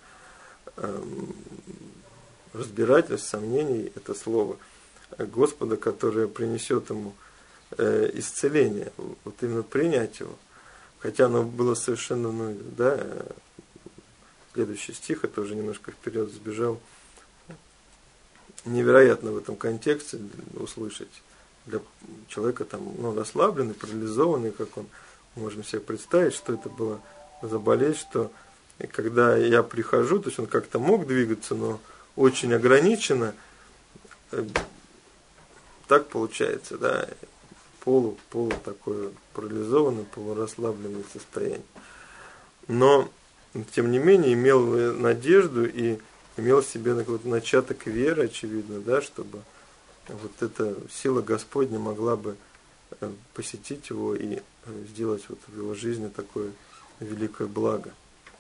разбирательств, сомнений, это слово Господа, которое принесет ему исцеление, вот именно принять его. Хотя оно было совершенно, ну, да, следующий стих, это уже немножко вперед сбежал, невероятно в этом контексте услышать для человека там, ну, расслабленный, парализованный, как он, можем себе представить, что это было за болезнь, что когда я прихожу, то есть он как-то мог двигаться, но очень ограниченно, так получается, да, полу такое парализованное, полурасслабленное состояние. Но, тем не менее, имел надежду и имел в себе какой-то начаток веры, очевидно, да, чтобы вот эта сила Господня могла бы посетить его и сделать вот в его жизни такое великое благо.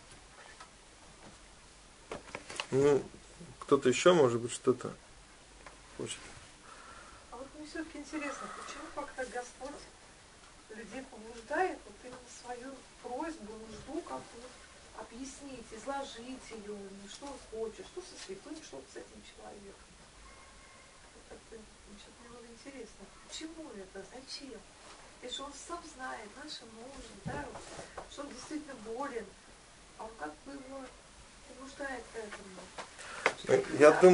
Ну, кто-то еще, может быть, что-то хочет. А вот мне все-таки интересно, почему как-то Господь людей побуждает вот именно свою просьбу, нужду как-то объяснить, изложить ее, что он хочет, что со святым, что с этим человеком. Как-то мне было интересно, почему это, зачем? Если он сам знает наши нужды, да, что он действительно болен, а он как бы его побуждает к этому.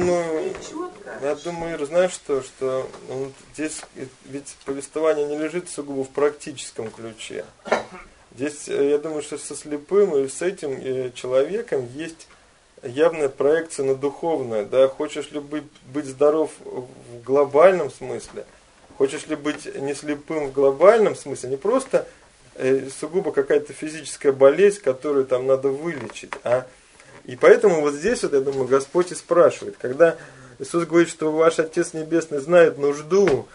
Я думаю, Ира, знаешь что здесь ведь повествование не лежит сугубо в практическом ключе. Здесь, я думаю, что со слепым и с этим человеком есть явная проекция на духовное. Да? Хочешь ли быть здоров в глобальном смысле? Хочешь ли быть не слепым в глобальном смысле? Не просто сугубо какая-то физическая болезнь, которую там надо вылечить, и поэтому вот здесь, вот, я думаю, Господь и спрашивает, когда Иисус говорит, что ваш Отец Небесный знает нужду,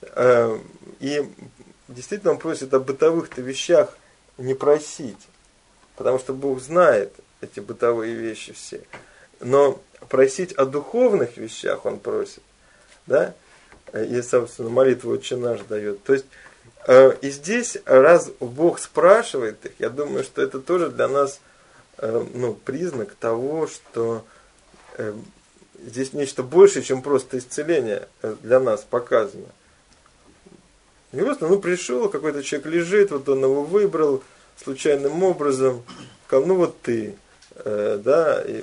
и действительно Он просит о бытовых-то вещах не просить, потому что Бог знает эти бытовые вещи все, но просить о духовных вещах Он просит, да, и, собственно, молитву «Отче наш» дает. То есть, и здесь, раз Бог спрашивает их, я думаю, что это тоже для нас признак того, что здесь нечто большее, чем просто исцеление для нас показано. Не просто, пришел, какой-то человек лежит, вот он его выбрал случайным образом, сказал, вот ты, да, и,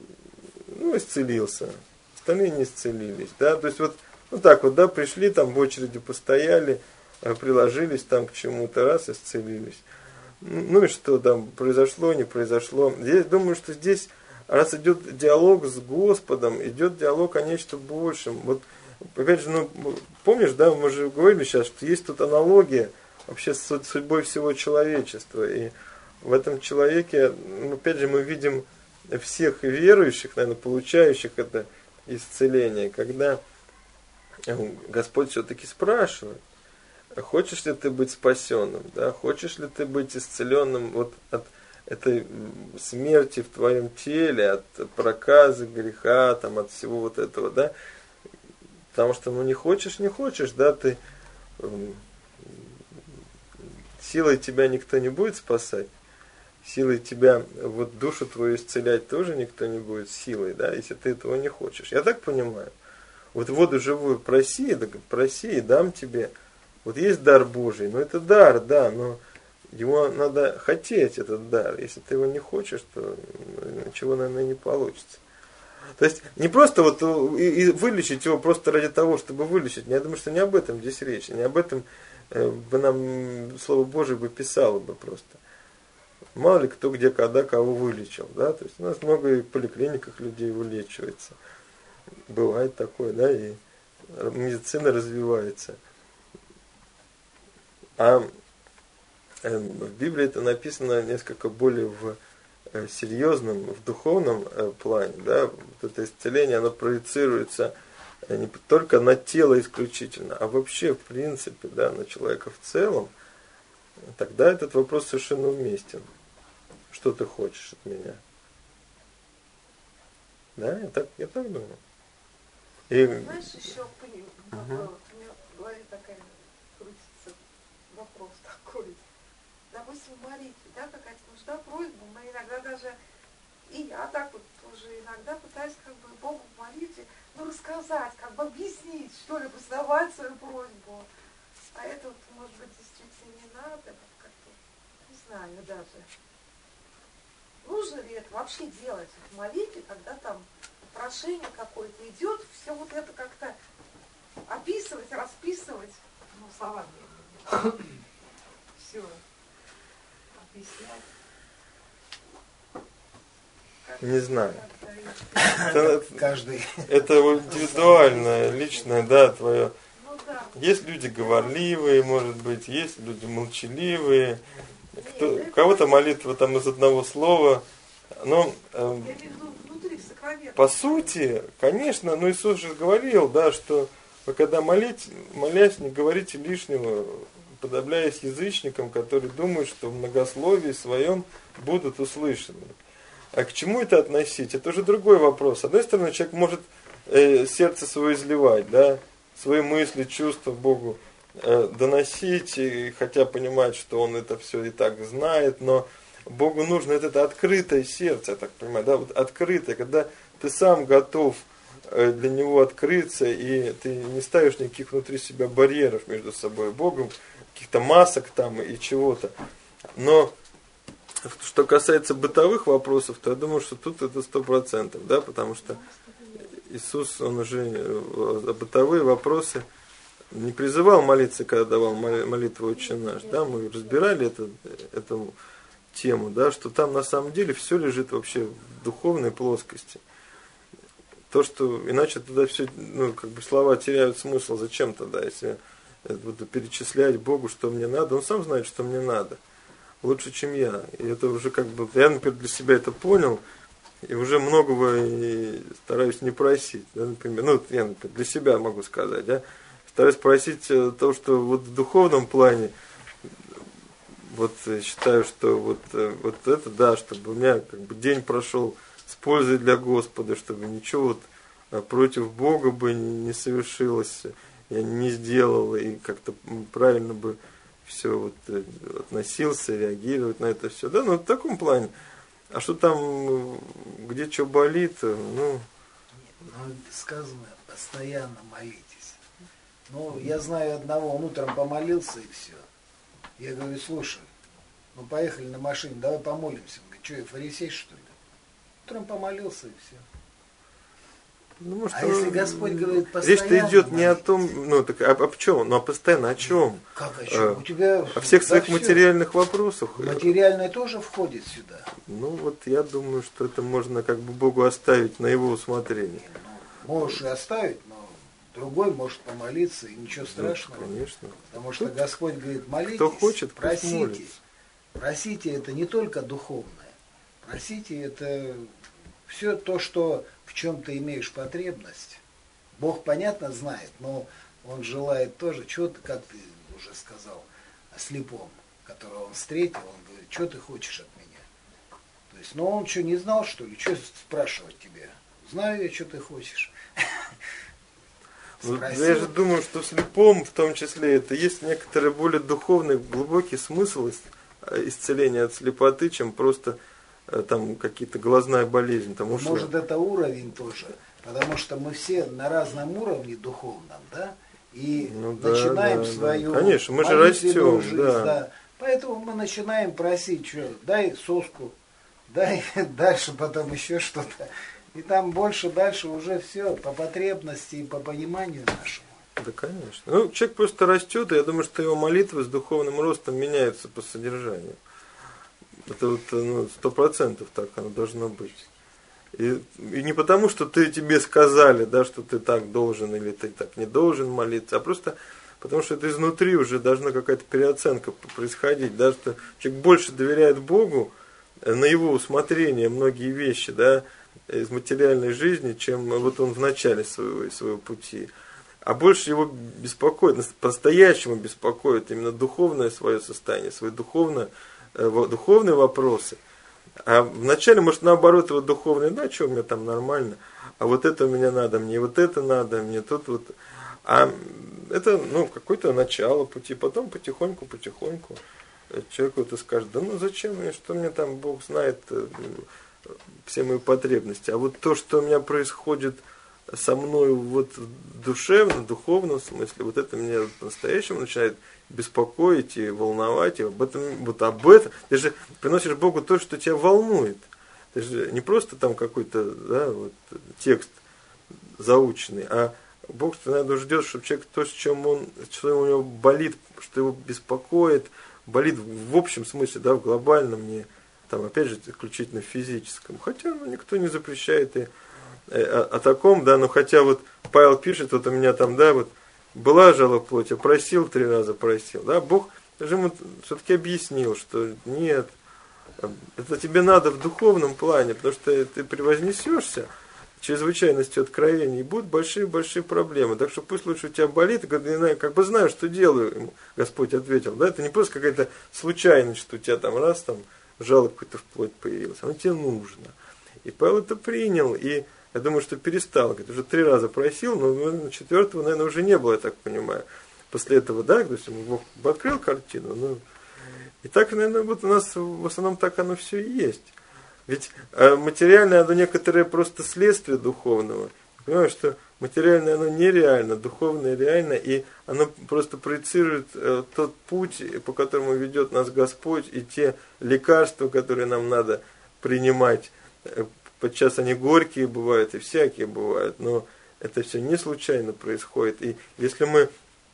исцелился. Остальные не исцелились, да, то есть вот так вот, да, пришли, там в очереди постояли, приложились там к чему-то, раз, исцелились. И что там произошло, не произошло. Я думаю, что здесь, раз идет диалог с Господом, идет диалог о нечто большем. Вот, опять же, помнишь, да, мы же говорили сейчас, что есть тут аналогия вообще с судьбой всего человечества. И в этом человеке, опять же, мы видим всех верующих, наверное, получающих это исцеление, когда Господь все-таки спрашивает, хочешь ли ты быть спасенным, да? Хочешь ли ты быть исцеленным вот от этой смерти в твоем теле, от проказа, греха, там, от всего вот этого, да? Потому что, не хочешь, да, ты силой тебя никто не будет спасать, силой тебя, душу твою исцелять тоже никто не будет силой, да, если ты этого не хочешь. Я так понимаю. Вот воду живую проси, да, проси, и дам тебе. Вот есть дар Божий, но это дар, да, но его надо хотеть, этот дар. Если ты его не хочешь, то ничего, наверное, не получится. То есть не просто вот и вылечить его просто ради того, чтобы вылечить. Я думаю, что не об этом здесь речь. Не об этом бы нам Слово Божие бы писало бы просто. Мало ли кто где когда кого вылечил. Да? То есть у нас много и в поликлиниках людей вылечивается. Бывает такое, да, и медицина развивается. А в Библии это написано несколько более в серьезном, в духовном плане, да, вот это исцеление, оно проецируется не только на тело исключительно, а вообще в принципе, да, на человека в целом. Тогда этот вопрос совершенно уместен. Что ты хочешь от меня? Да, я так думаю. И... Знаешь, еще у меня в голове такая крутится вопрос такой. Допустим, в молитве, да, какая-то нужда, просьба, мы иногда даже, и я так вот тоже иногда пытаюсь как бы Богу в молитве, рассказать, как бы объяснить, что ли, обосновать свою просьбу. А это вот, может быть, действительно не надо, вот как-то, не знаю даже. Нужно ли это вообще делать в молитве, когда там прошение какое-то идет, все вот это как-то описывать, расписывать, словами все объяснять. Не знаю. Каждый. Это индивидуальное, личное, да, твое. Ну, да. Есть люди говорливые, может быть, есть люди молчаливые. У кого-то молитва там из одного слова. Но по сути, конечно, но Иисус же говорил, да, что вы когда молясь, не говорите лишнего, подобляясь язычникам, которые думают, что в многословии своем будут услышаны. А к чему это относить? Это уже другой вопрос. С одной стороны, человек может сердце свое изливать, да, свои мысли, чувства Богу доносить, и, хотя понимать, что он это все и так знает, но Богу нужно это открытое сердце, я так понимаю, да, вот открытое, когда ты сам готов для него открыться, и ты не ставишь никаких внутри себя барьеров между собой и Богом, каких-то масок там и чего-то. Но что касается бытовых вопросов, то я думаю, что тут это 100%, да, потому что Иисус, он уже бытовые вопросы не призывал молиться, когда давал молитву «Отче наш», да, мы разбирали эту тему, да, что там на самом деле все лежит вообще в духовной плоскости. То, что иначе тогда все, как бы слова теряют смысл, зачем тогда, если я буду перечислять Богу, что мне надо, он сам знает, что мне надо. Лучше, чем я. И это уже как бы, я, например, для себя это понял, и уже многого и стараюсь не просить. Да, например, я, например, для себя могу сказать, да, стараюсь просить то, что вот в духовном плане, вот считаю, что вот это, да, чтобы у меня как бы день прошел с пользой для Господа, чтобы ничего вот против Бога бы не совершилось, я не сделал, и как-то правильно бы все вот относился, реагировать на это все. Да, в таком плане. А что там, где что болит, сказано, постоянно молитесь. Я знаю одного, он утром помолился и все. Я говорю, слушай, поехали на машине, давай помолимся. Он говорит, что, я фарисей, что ли? Утром помолился и все. Может, если Господь говорит постоянно... Речь-то идет не о том, так об чем, но постоянно о чем? Как о чем? У тебя о всех своих материальных вопросах. Материальное тоже входит сюда. Я думаю, что это можно как бы Богу оставить на его усмотрение. Можешь и оставить, но другой может помолиться, и ничего страшного. Конечно. Потому что Господь говорит, молитесь, кто хочет, просите. Просите это не только духовное. Просите это все то, что в чем ты имеешь потребность. Бог, понятно, знает, но Он желает тоже, как ты уже сказал, о слепом, которого Он встретил, Он говорит, что ты хочешь от меня? То есть, он что, не знал, что ли? Что спрашивать тебе? Знаю я, что ты хочешь. Я же думаю, что в слепом, в том числе, это есть некоторый более духовный, глубокий смысл исцеления от слепоты, чем просто там какие-то глазная болезнь. Там ушла. Может, это уровень тоже Потому что мы все на разном уровне духовном, да? И да, начинаем да, свою конечно, мы же молитвенную растем, жизнь, да. Поэтому мы начинаем просить, что дай соску, дай дальше потом еще что-то. И там больше, дальше уже все по потребности и по пониманию нашему. Да, конечно. Ну, человек просто растет, и я думаю, что его молитвы с духовным ростом меняются по содержанию. Это вот 100% так оно должно быть. И не потому, что тебе сказали, да, что ты так должен или ты так не должен молиться, а просто потому, что это изнутри уже должна какая-то переоценка происходить. Да, что человек больше доверяет Богу на его усмотрение многие вещи, да, из материальной жизни, чем вот он в начале своего пути. А больше его беспокоит, по-настоящему беспокоит именно духовное свое состояние, свои духовные вопросы. А вначале, может, наоборот, вот духовное, да, что у меня там нормально, а вот это у меня надо, мне вот это надо, мне тут вот. А это, какое-то начало пути, потом потихоньку человек вот и скажет, да зачем мне, что мне там, Бог знает все мои потребности. А вот то, что у меня происходит со мной вот в духовном смысле, вот это меня по-настоящему начинает беспокоить и волновать, и об этом. Ты же приносишь Богу то, что тебя волнует. Ты же не просто там какой-то текст заученный, а Бог, наверное, ждет, чтобы человек то, что у него болит, что его беспокоит, болит в общем смысле, да, в глобальном, не там, опять же, исключительно физическом. Хотя никто не запрещает и о таком, да, но хотя вот Павел пишет, вот у меня там, да, вот была жало плоть, я просил 3 раза, да, Бог же ему все-таки объяснил, что нет, это тебе надо в духовном плане, потому что ты превознесешься чрезвычайностью откровений, и будут большие-большие проблемы. Так что пусть лучше у тебя болит, я как бы знаю, что делаю, ему Господь ответил, да, это не просто какая-то случайность, что у тебя там раз, там, жало какое-то вплоть появилось, оно тебе нужно. И Павел это принял, и я думаю, что перестал. Говорит, уже 3 раза просил, но на 4-го, наверное, уже не было, я так понимаю. После этого, да, то есть Бог открыл картину. И так, наверное, вот у нас в основном так оно все и есть. Ведь материальное, оно некоторое просто следствие духовного. Понимаешь, что материальное, оно нереально, духовное реально, и оно просто проецирует тот путь, по которому ведет нас Господь, и те лекарства, которые нам надо принимать. Подчас они горькие бывают и всякие бывают, но это все не случайно происходит. И если мы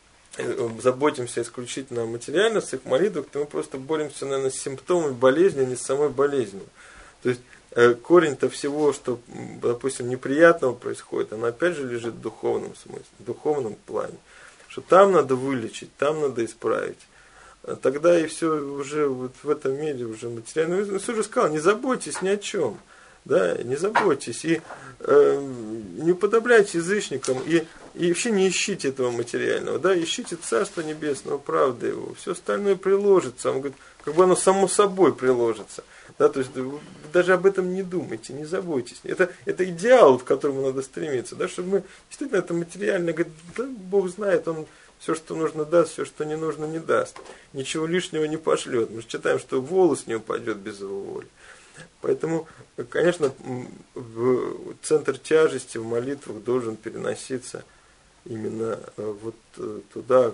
заботимся исключительно о материальных своих молитвах, то мы просто боремся, наверное, с симптомами болезни, а не с самой болезнью. То есть корень-то всего, что, допустим, неприятного происходит, оно опять же лежит в духовном смысле, в духовном плане. Что там надо вылечить, там надо исправить. Тогда и все уже вот в этом мире уже материально. Я уже сказал, не заботьтесь ни о чем. Да, не заботьтесь и не уподобляйтесь язычникам и вообще не ищите этого материального, да, ищите Царство Небесного, правды его, все остальное приложится, он говорит, как бы оно само собой приложится, да, то есть даже об этом не думайте, не заботьтесь, это идеал, к которому надо стремиться, да, чтобы мы действительно это материально, говорит, да, Бог знает, он все, что нужно, даст, все, что не нужно, не даст, ничего лишнего не пошлет, мы же читаем, что волос не упадет без его воли. Поэтому, конечно, в центр тяжести в молитвах должен переноситься именно вот туда,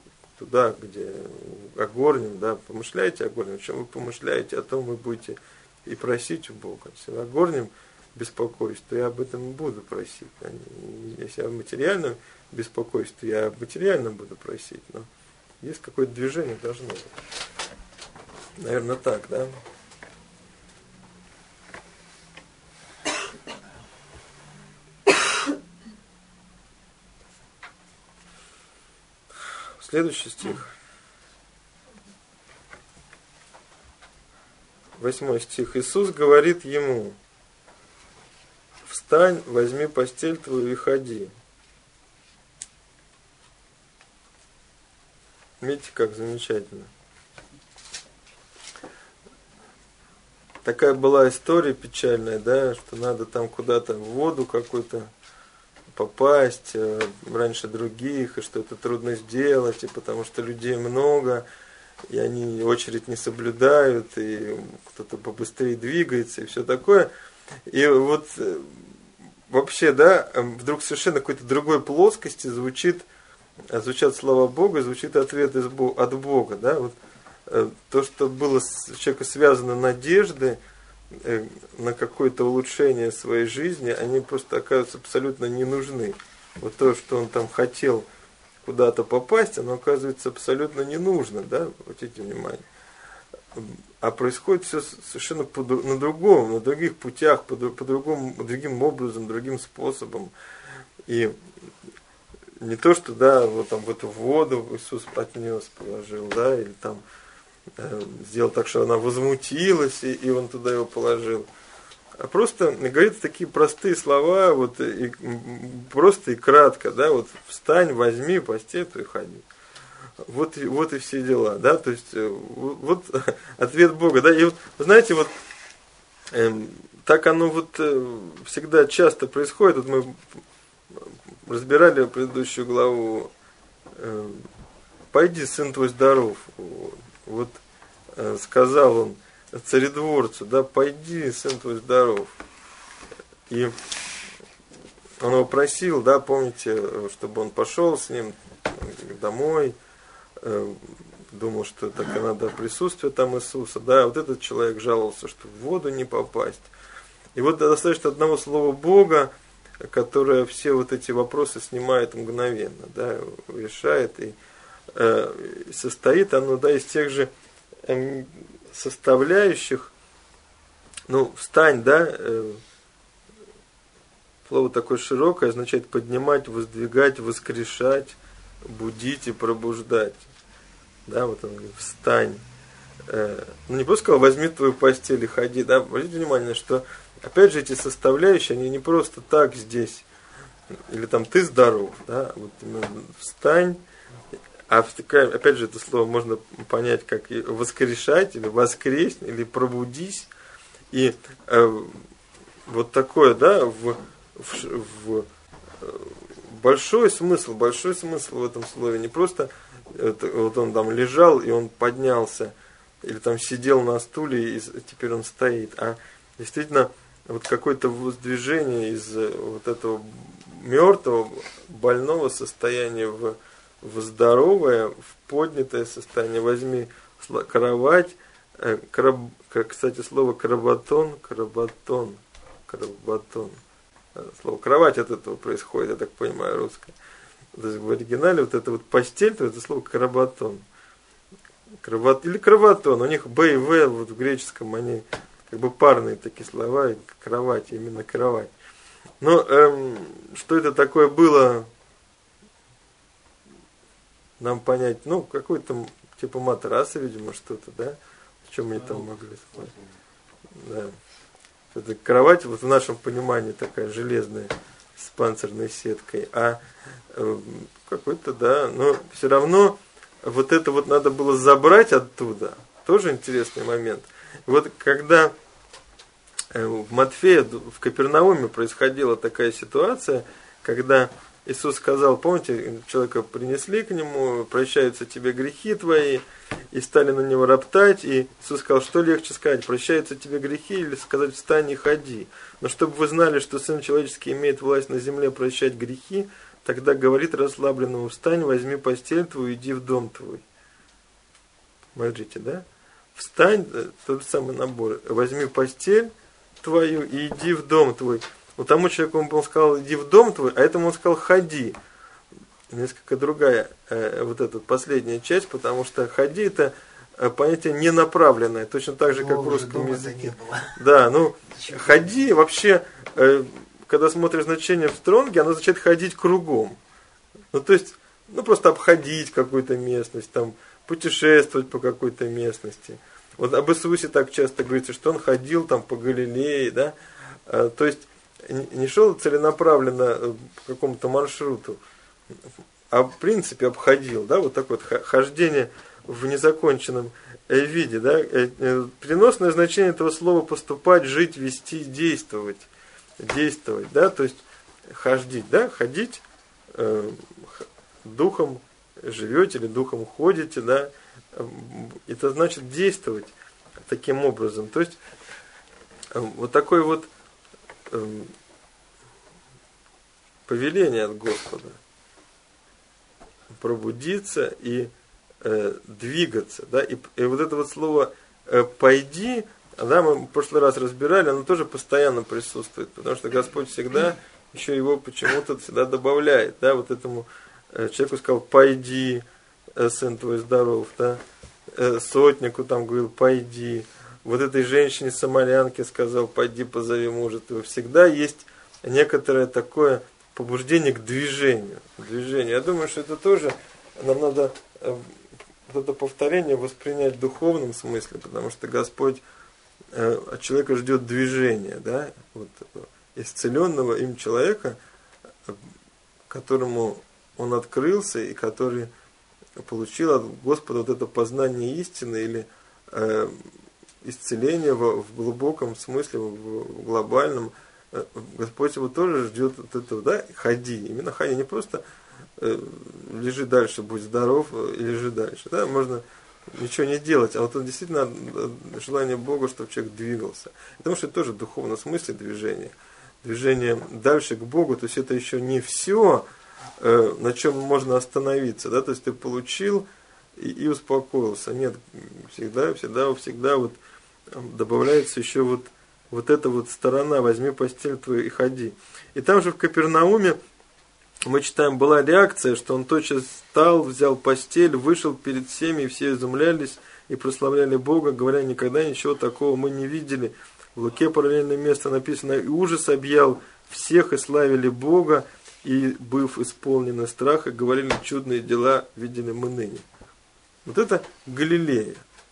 где о горнем, да, помышляете о горнем, о чем вы помышляете, о том вы будете и просить у Бога. Если о горнем беспокоюсь, то я об этом и буду просить. Если о материальном беспокоюсь, то я об материальном буду просить. Но есть какое-то движение, должно быть. Наверное, так, да? Следующий стих. 8 стих. Иисус говорит ему: встань, возьми постель твою и ходи. Видите, как замечательно. Такая была история печальная, да, что надо там куда-то в воду какую-то попасть раньше других, и что это трудно сделать, и потому что людей много, и они очередь не соблюдают, и кто-то побыстрее двигается, и все такое. И вот вообще, да, вдруг совершенно какой-то другой плоскости звучат слова Бога, звучит ответ от Бога, да, вот то, что было с человеком связано надежды на какое-то улучшение своей жизни, они просто оказываются абсолютно не нужны. Вот то, что он там хотел куда-то попасть, оно оказывается абсолютно не нужно, да, обратите внимание. А происходит все совершенно на другом, на других путях, другим образом, другим способом. И не то, что, да, вот там в эту воду Иисус отнес, положил, да, или там сделал так, что она возмутилась, и он туда его положил. А просто говорит такие простые слова, вот, и просто и кратко, да, вот встань, возьми постель и ходи. Вот и все дела, да, то есть вот ответ Бога, да, и вот, знаете, вот так оно вот всегда часто происходит. Вот мы разбирали предыдущую главу, пойди, сын твой здоров, вот сказал он царедворцу, да, пойди, сын твой здоров. И он его просил, да, помните, чтобы он пошел с ним домой, думал, что так и надо присутствие там Иисуса, да, вот этот человек жаловался, что в воду не попасть. И вот достаточно одного слова Бога, которое все вот эти вопросы снимает мгновенно, да, решает, и состоит оно, да, из тех же составляющих. Ну, встань, да, слово такое широкое, означает поднимать, воздвигать, воскрешать, будить и пробуждать. Да, вот он говорит, встань. Ну, не просто сказал, возьми твою постель и ходи, да, обратите внимание, что, опять же, эти составляющие, они не просто так здесь, или там ты здоров, да, вот встань. А опять же, это слово можно понять как воскрешать, или воскресь, или пробудись. И вот такое, да, большой смысл в этом слове. Не просто вот он там лежал, и он поднялся, или там сидел на стуле, и теперь он стоит. А действительно, вот какое-то воздвижение из вот этого мертвого, больного состояния в здоровое, в поднятое состояние. Возьми кровать, кстати, слово крабатон. Слово кровать от этого происходит, я так понимаю, русское. То есть в оригинале вот это вот постель, то это слово крабатон. Или кроватон. У них Б и В вот в греческом, они как бы парные такие слова, кровать, именно кровать. Но что это такое было, нам понять, ну, какой-то типа матраса, видимо, что-то, да? В чем они там могли спать? Да. Это кровать, вот в нашем понимании, такая железная, с панцирной сеткой, а какой-то, да, но все равно вот это вот надо было забрать оттуда, тоже интересный момент. И вот когда в Матфея, в Капернауме происходила такая ситуация, когда Иисус сказал, помните, человека принесли к нему, прощаются тебе грехи твои, и стали на него роптать, и Иисус сказал, что легче сказать, прощаются тебе грехи, или сказать, встань и ходи. Но чтобы вы знали, что Сын Человеческий имеет власть на земле прощать грехи, тогда говорит расслабленному, встань, возьми постель твою, иди в дом твой. Смотрите, да? Встань, тот же самый набор, возьми постель твою и иди в дом твой. Вот тому человеку он сказал, иди в дом твой, а этому он сказал, ходи. Несколько другая вот эта последняя часть, потому что ходи это понятие ненаправленное, точно так же, как в русском языке. Да, ну, ходи вообще, когда смотришь значение в Стронге, оно означает ходить кругом. Ну, то есть, ну, просто обходить какую-то местность, там, путешествовать по какой-то местности. Вот об Иисусе так часто говорится, что он ходил там по Галилее, да, то есть, не шел целенаправленно по какому-то маршруту, а в принципе обходил, да, вот такое вот хождение в незаконченном виде, да, переносное значение этого слова поступать, жить, вести, действовать, да, то есть ходить, да, ходить, духом живете или духом ходите, да, это значит действовать таким образом, то есть вот такой вот повеление от Господа. Пробудиться и двигаться. Да? И вот это вот слово «пойди», да, мы в прошлый раз разбирали, оно тоже постоянно присутствует, потому что Господь всегда, еще его почему-то всегда добавляет. Да? Вот этому человеку сказал: «Пойди, сын твой здоров». Да? Сотнику там говорил: «Пойди». Вот этой женщине-самарянке сказал: «Пойди, позови мужа твоего». Всегда есть некоторое такое побуждение к движению. Я думаю, что это тоже нам надо вот это повторение воспринять в духовном смысле, потому что Господь от человека ждет движения, да? Вот, исцеленного им человека, которому он открылся и который получил от Господа вот это познание истины или исцеление в глубоком смысле, в глобальном. Господь его тоже ждет вот этого, да, ходи, именно ходи, не просто лежи дальше, будь здоров, и лежи дальше, да, можно ничего не делать, а вот это действительно желание Бога, чтобы человек двигался, потому что это тоже в духовном смысле движение дальше к Богу, то есть это еще не все, на чем можно остановиться, да, то есть ты получил и успокоился, нет, всегда вот добавляется еще вот эта вот сторона: возьми постель твою и ходи. И там же в Капернауме мы читаем, была реакция, что он тотчас встал, взял постель, вышел перед всеми, и все изумлялись и прославляли Бога, говоря: никогда ничего такого мы не видели. В Луке параллельное место написано: и ужас объял всех, и славили Бога, и, быв исполнены страха, говорили: чудные дела видели мы ныне. Вот это Галилея.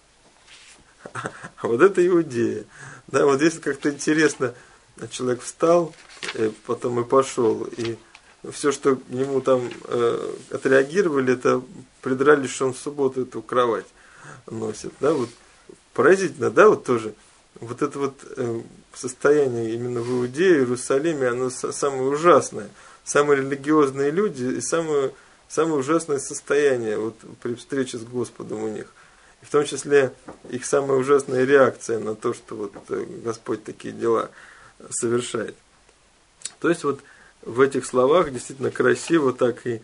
А вот это Иудея. Да, вот здесь как-то интересно, человек встал, потом и пошел, и все, что к нему там отреагировали, это придрались, что он в субботу эту кровать носит. Да, вот поразительно, да, вот тоже. Вот это вот состояние именно в Иудее, Иерусалиме, оно самое ужасное. Самые религиозные люди и самое ужасное состояние вот при встрече с Господом у них. В том числе их самая ужасная реакция на то, что вот Господь такие дела совершает. То есть вот в этих словах действительно красиво, так и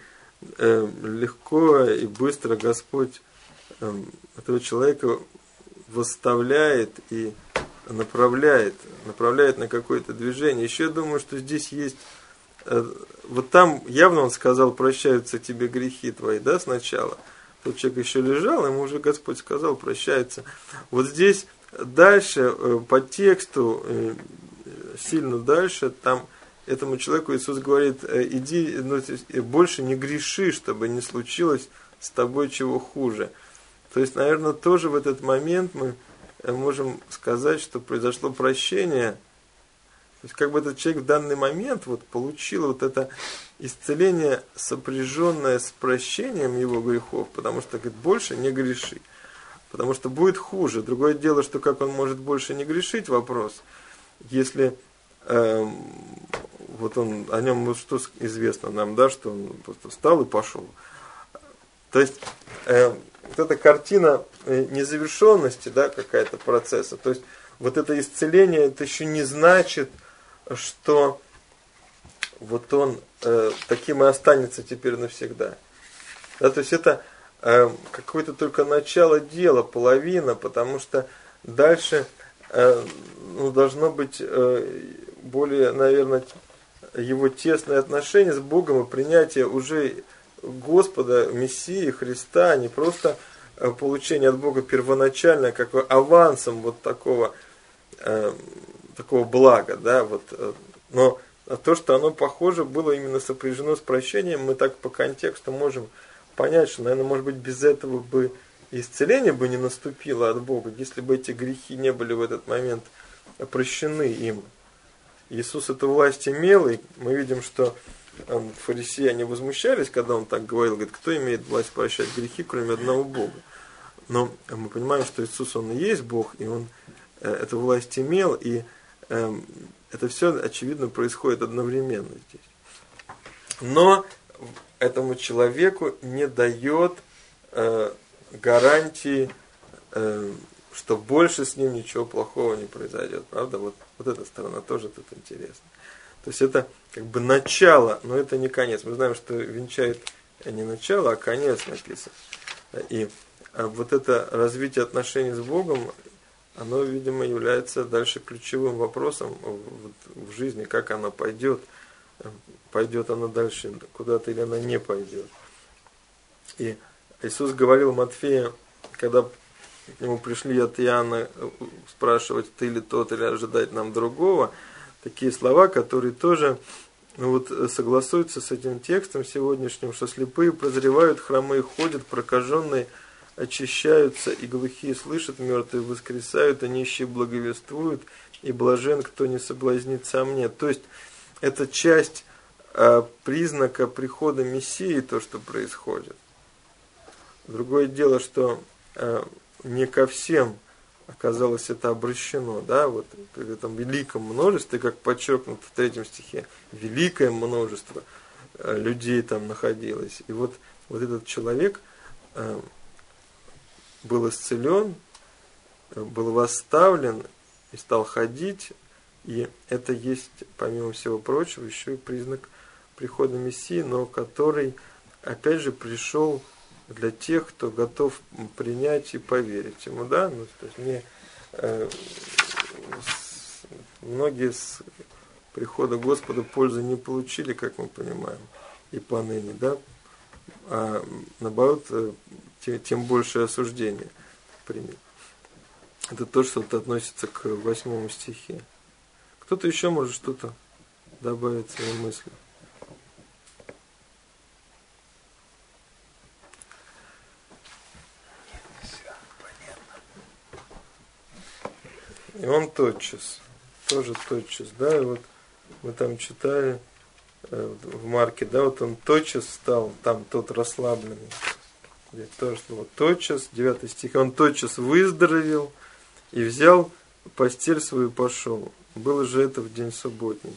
легко и быстро Господь этого человека восставляет и направляет на какое-то движение. Еще я думаю, что здесь есть, вот там явно он сказал: прощаются тебе грехи твои, да, сначала. Тот человек еще лежал, ему уже Господь сказал: прощается. Вот здесь дальше, по тексту, сильно дальше, там этому человеку Иисус говорит: иди, больше не греши, чтобы не случилось с тобой чего хуже. То есть, наверное, тоже в этот момент мы можем сказать, что произошло прощение. То есть, как бы этот человек в данный момент вот получил вот это исцеление, сопряженное с прощением его грехов, потому что, говорит, больше не греши, потому что будет хуже. Другое дело, что как он может больше не грешить, вопрос, если вот он, о нем вот что известно нам, да, что он просто встал и пошел. То есть, вот эта картина незавершенности, да, какая-то процесса, то есть, вот это исцеление, это еще не значит, что вот он таким и останется теперь навсегда. Да, то есть это какое-то только начало дела, половина, потому что дальше должно быть более, наверное, его тесное отношение с Богом и принятие уже Господа, Мессии, Христа, не просто получение от Бога первоначально, как авансом вот такого блага, да, вот, но то, что оно, похоже, было именно сопряжено с прощением, мы так по контексту можем понять, что, наверное, может быть, без этого бы исцеление бы не наступило от Бога, если бы эти грехи не были в этот момент прощены им. Иисус эту власть имел, и мы видим, что фарисеяне возмущались, когда он так говорил, говорит: кто имеет власть прощать грехи, кроме одного Бога? Но мы понимаем, что Иисус, Он и есть Бог, и Он эту власть имел, и это все, очевидно, происходит одновременно здесь. Но этому человеку не дает гарантии, что больше с ним ничего плохого не произойдет. Правда? Вот эта сторона тоже тут интересна. То есть это как бы начало, но это не конец. Мы знаем, что венчает не начало, а конец написан. И вот это развитие отношений с Богом, оно, видимо, является дальше ключевым вопросом в жизни, как она пойдет. Пойдет она дальше куда-то или она не пойдет. И Иисус говорил Матфея, когда к нему пришли от Иоанна спрашивать, ты ли тот, или ожидать нам другого, такие слова, которые тоже согласуются с этим текстом сегодняшним, что слепые прозревают, хромые ходят, прокаженные очищаются, и глухие слышат, мертвые воскресают, а нищие благовествуют, и блажен, кто не соблазнится мне. То есть это часть признака прихода Мессии, то, что происходит. Другое дело, что не ко всем оказалось это обращено, да, вот при этом великом множестве, как подчеркнуто в 3 стихе, великое множество людей там находилось. И вот этот человек был исцелен, был восставлен и стал ходить, и это есть, помимо всего прочего, еще и признак прихода Мессии, но который, опять же, пришел для тех, кто готов принять и поверить ему, да, ну, то есть многие с прихода Господа пользы не получили, как мы понимаем, и поныне, да, а наоборот, тем больше осуждение приняли. Это то, что относится к 8 стихе. Кто-то еще может что-то добавить в свои мысли? И он тотчас, тоже тотчас, да, и вот мы там читали в Марке, да, вот он тотчас стал, там тот расслабленный, здесь тоже слово тотчас, 9 стих, он тотчас выздоровел и взял постель свою и пошел. Было же это в день субботний.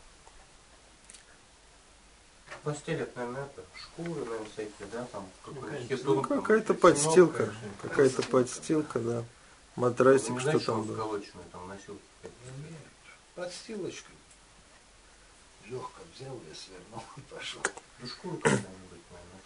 Постель, это, наверное, шкуры, наверное, всякие, да, там, какая-то подстилка, да. Матрасик, не что знаешь, там было? колочную, там носил. Подстилочку легко взял и свернул и пошел. Ну, шкуру какая-нибудь,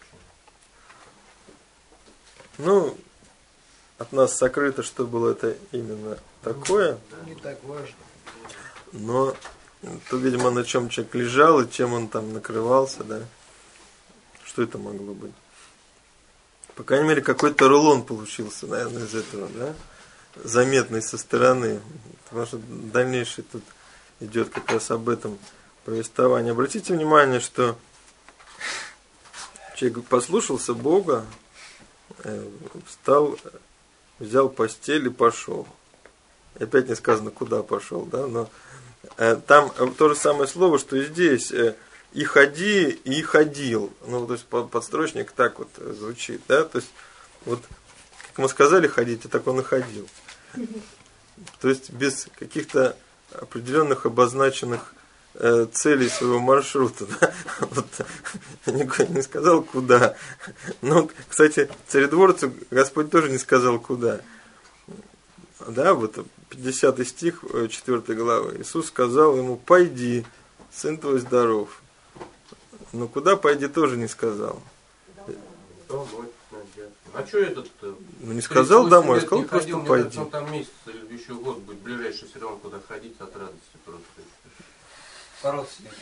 наверное. Ну, от нас сокрыто, что было это именно такое. Не так важно. Но то, видимо, на чем человек лежал и чем он там накрывался, да. Что это могло быть? По крайней мере, какой-то рулон получился, наверное, из этого, да. Заметный со стороны. Потому что дальнейшее тут идет как раз об этом повествование. Обратите внимание, что человек послушался Бога, встал, взял постель и пошел. И опять не сказано, куда пошел, да, но там то же самое слово, что и здесь. И ходи, и ходил. Ну, то есть подстрочник так вот звучит, да, то есть вот как мы сказали ходить, так он и ходил. То есть без каких-то определенных обозначенных целей своего маршрута, да? Вот, не сказал куда. Но, кстати, царедворцу Господь тоже не сказал куда. Да, вот 50 стих 4 главы. Иисус сказал ему: пойди, сын твой здоров. Но куда пойди тоже не сказал. А что этот? Ну не сказал домой, сказал просто ходил, пойди. Он там месяц или еще год будет ближайший, все равно куда ходить от радости просто. По родственникам,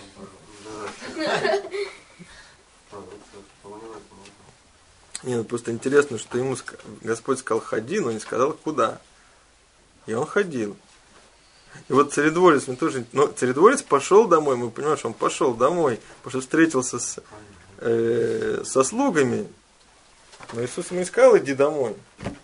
Не, ну просто интересно, что ему Господь сказал ходи, но не сказал куда. И он ходил. И вот царедворец, мне тоже, но царедворец пошел домой, мы понимаем, что он пошел домой, потому что встретился со слугами. Но Иисус ему не сказал иди домой.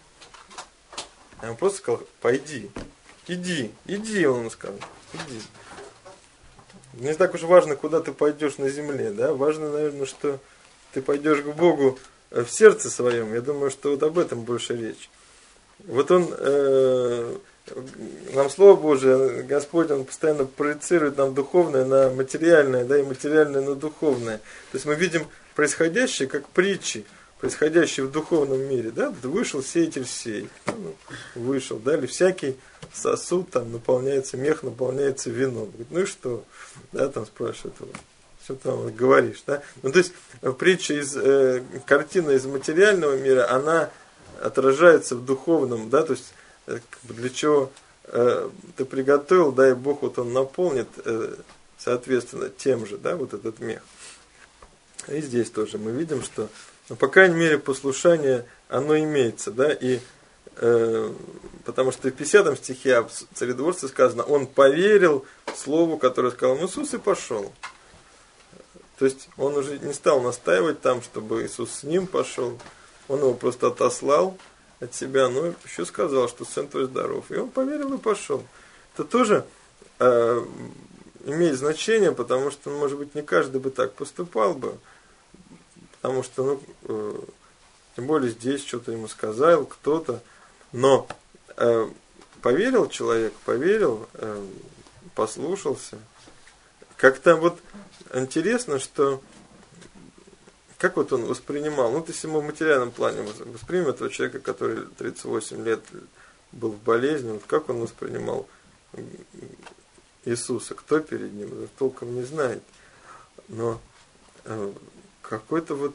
А он просто сказал пойди, иди, он ему сказал, иди. Не так уж важно, куда ты пойдешь на земле, да? Важно, наверное, что ты пойдешь к Богу в сердце своем. Я думаю, что вот об этом больше речь. Вот он, нам Слово Божие, Господь, Он постоянно проецирует нам духовное на материальное, да, и материальное на духовное. То есть мы видим происходящее как притчи. происходящее в духовном мире, да, вышел сеятель сеять, вышел, да, или всякий сосуд там наполняется, мех наполняется вином. Говорит, ну и что? Да, там спрашивают его. Что ты там говоришь, да? Ну, то есть, притча картина из материального мира, она отражается в духовном, да, то есть, для чего ты приготовил, да, и Бог вот он наполнит, соответственно, тем же, да, вот этот мех. И здесь тоже мы видим, что, ну, по крайней мере, послушание, оно имеется, да, и потому что в 50 стихе о царедворце сказано, он поверил слову, которое сказал ему Иисус, и пошел. То есть он уже не стал настаивать там, чтобы Иисус с ним пошел. Он его просто отослал от себя, но еще сказал, что сын твой здоров. И он поверил и пошел. Это тоже имеет значение, потому что, может быть, не каждый бы так поступал бы. Потому что, тем более здесь что-то ему сказал кто-то. Но поверил человек, поверил, послушался. Как-то вот интересно, что как вот он воспринимал, ну, то есть ему в материальном плане воспримем этого человека, который 38 лет был в болезни, вот как он воспринимал Иисуса, кто перед ним, толком не знает. Но какое-то вот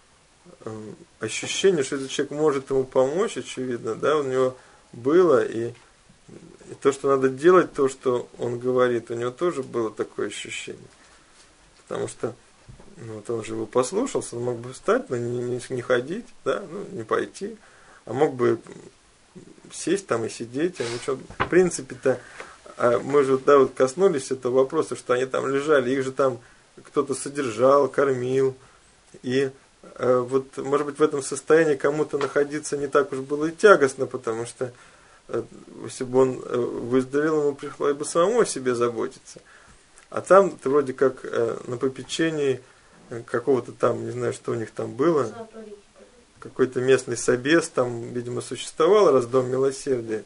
ощущение, что этот человек может ему помочь, очевидно, да, у него было, и то, что надо делать, то, что он говорит, у него тоже было такое ощущение. Потому что вот он же его послушался, он мог бы встать, но не ходить, да, ну, не пойти, а мог бы сесть там и сидеть, а ничего. В принципе-то, мы же, да, вот коснулись этого вопроса, что они там лежали, их же там кто-то содержал, кормил, и вот, может быть, в этом состоянии кому-то находиться не так уж было и тягостно, потому что если бы он выздоровел, ему пришлось бы самому о себе заботиться. А там ты вроде как на попечении какого-то там, не знаю, что у них там было, какой-то местный собес там, видимо, существовал, раз Дом Милосердия,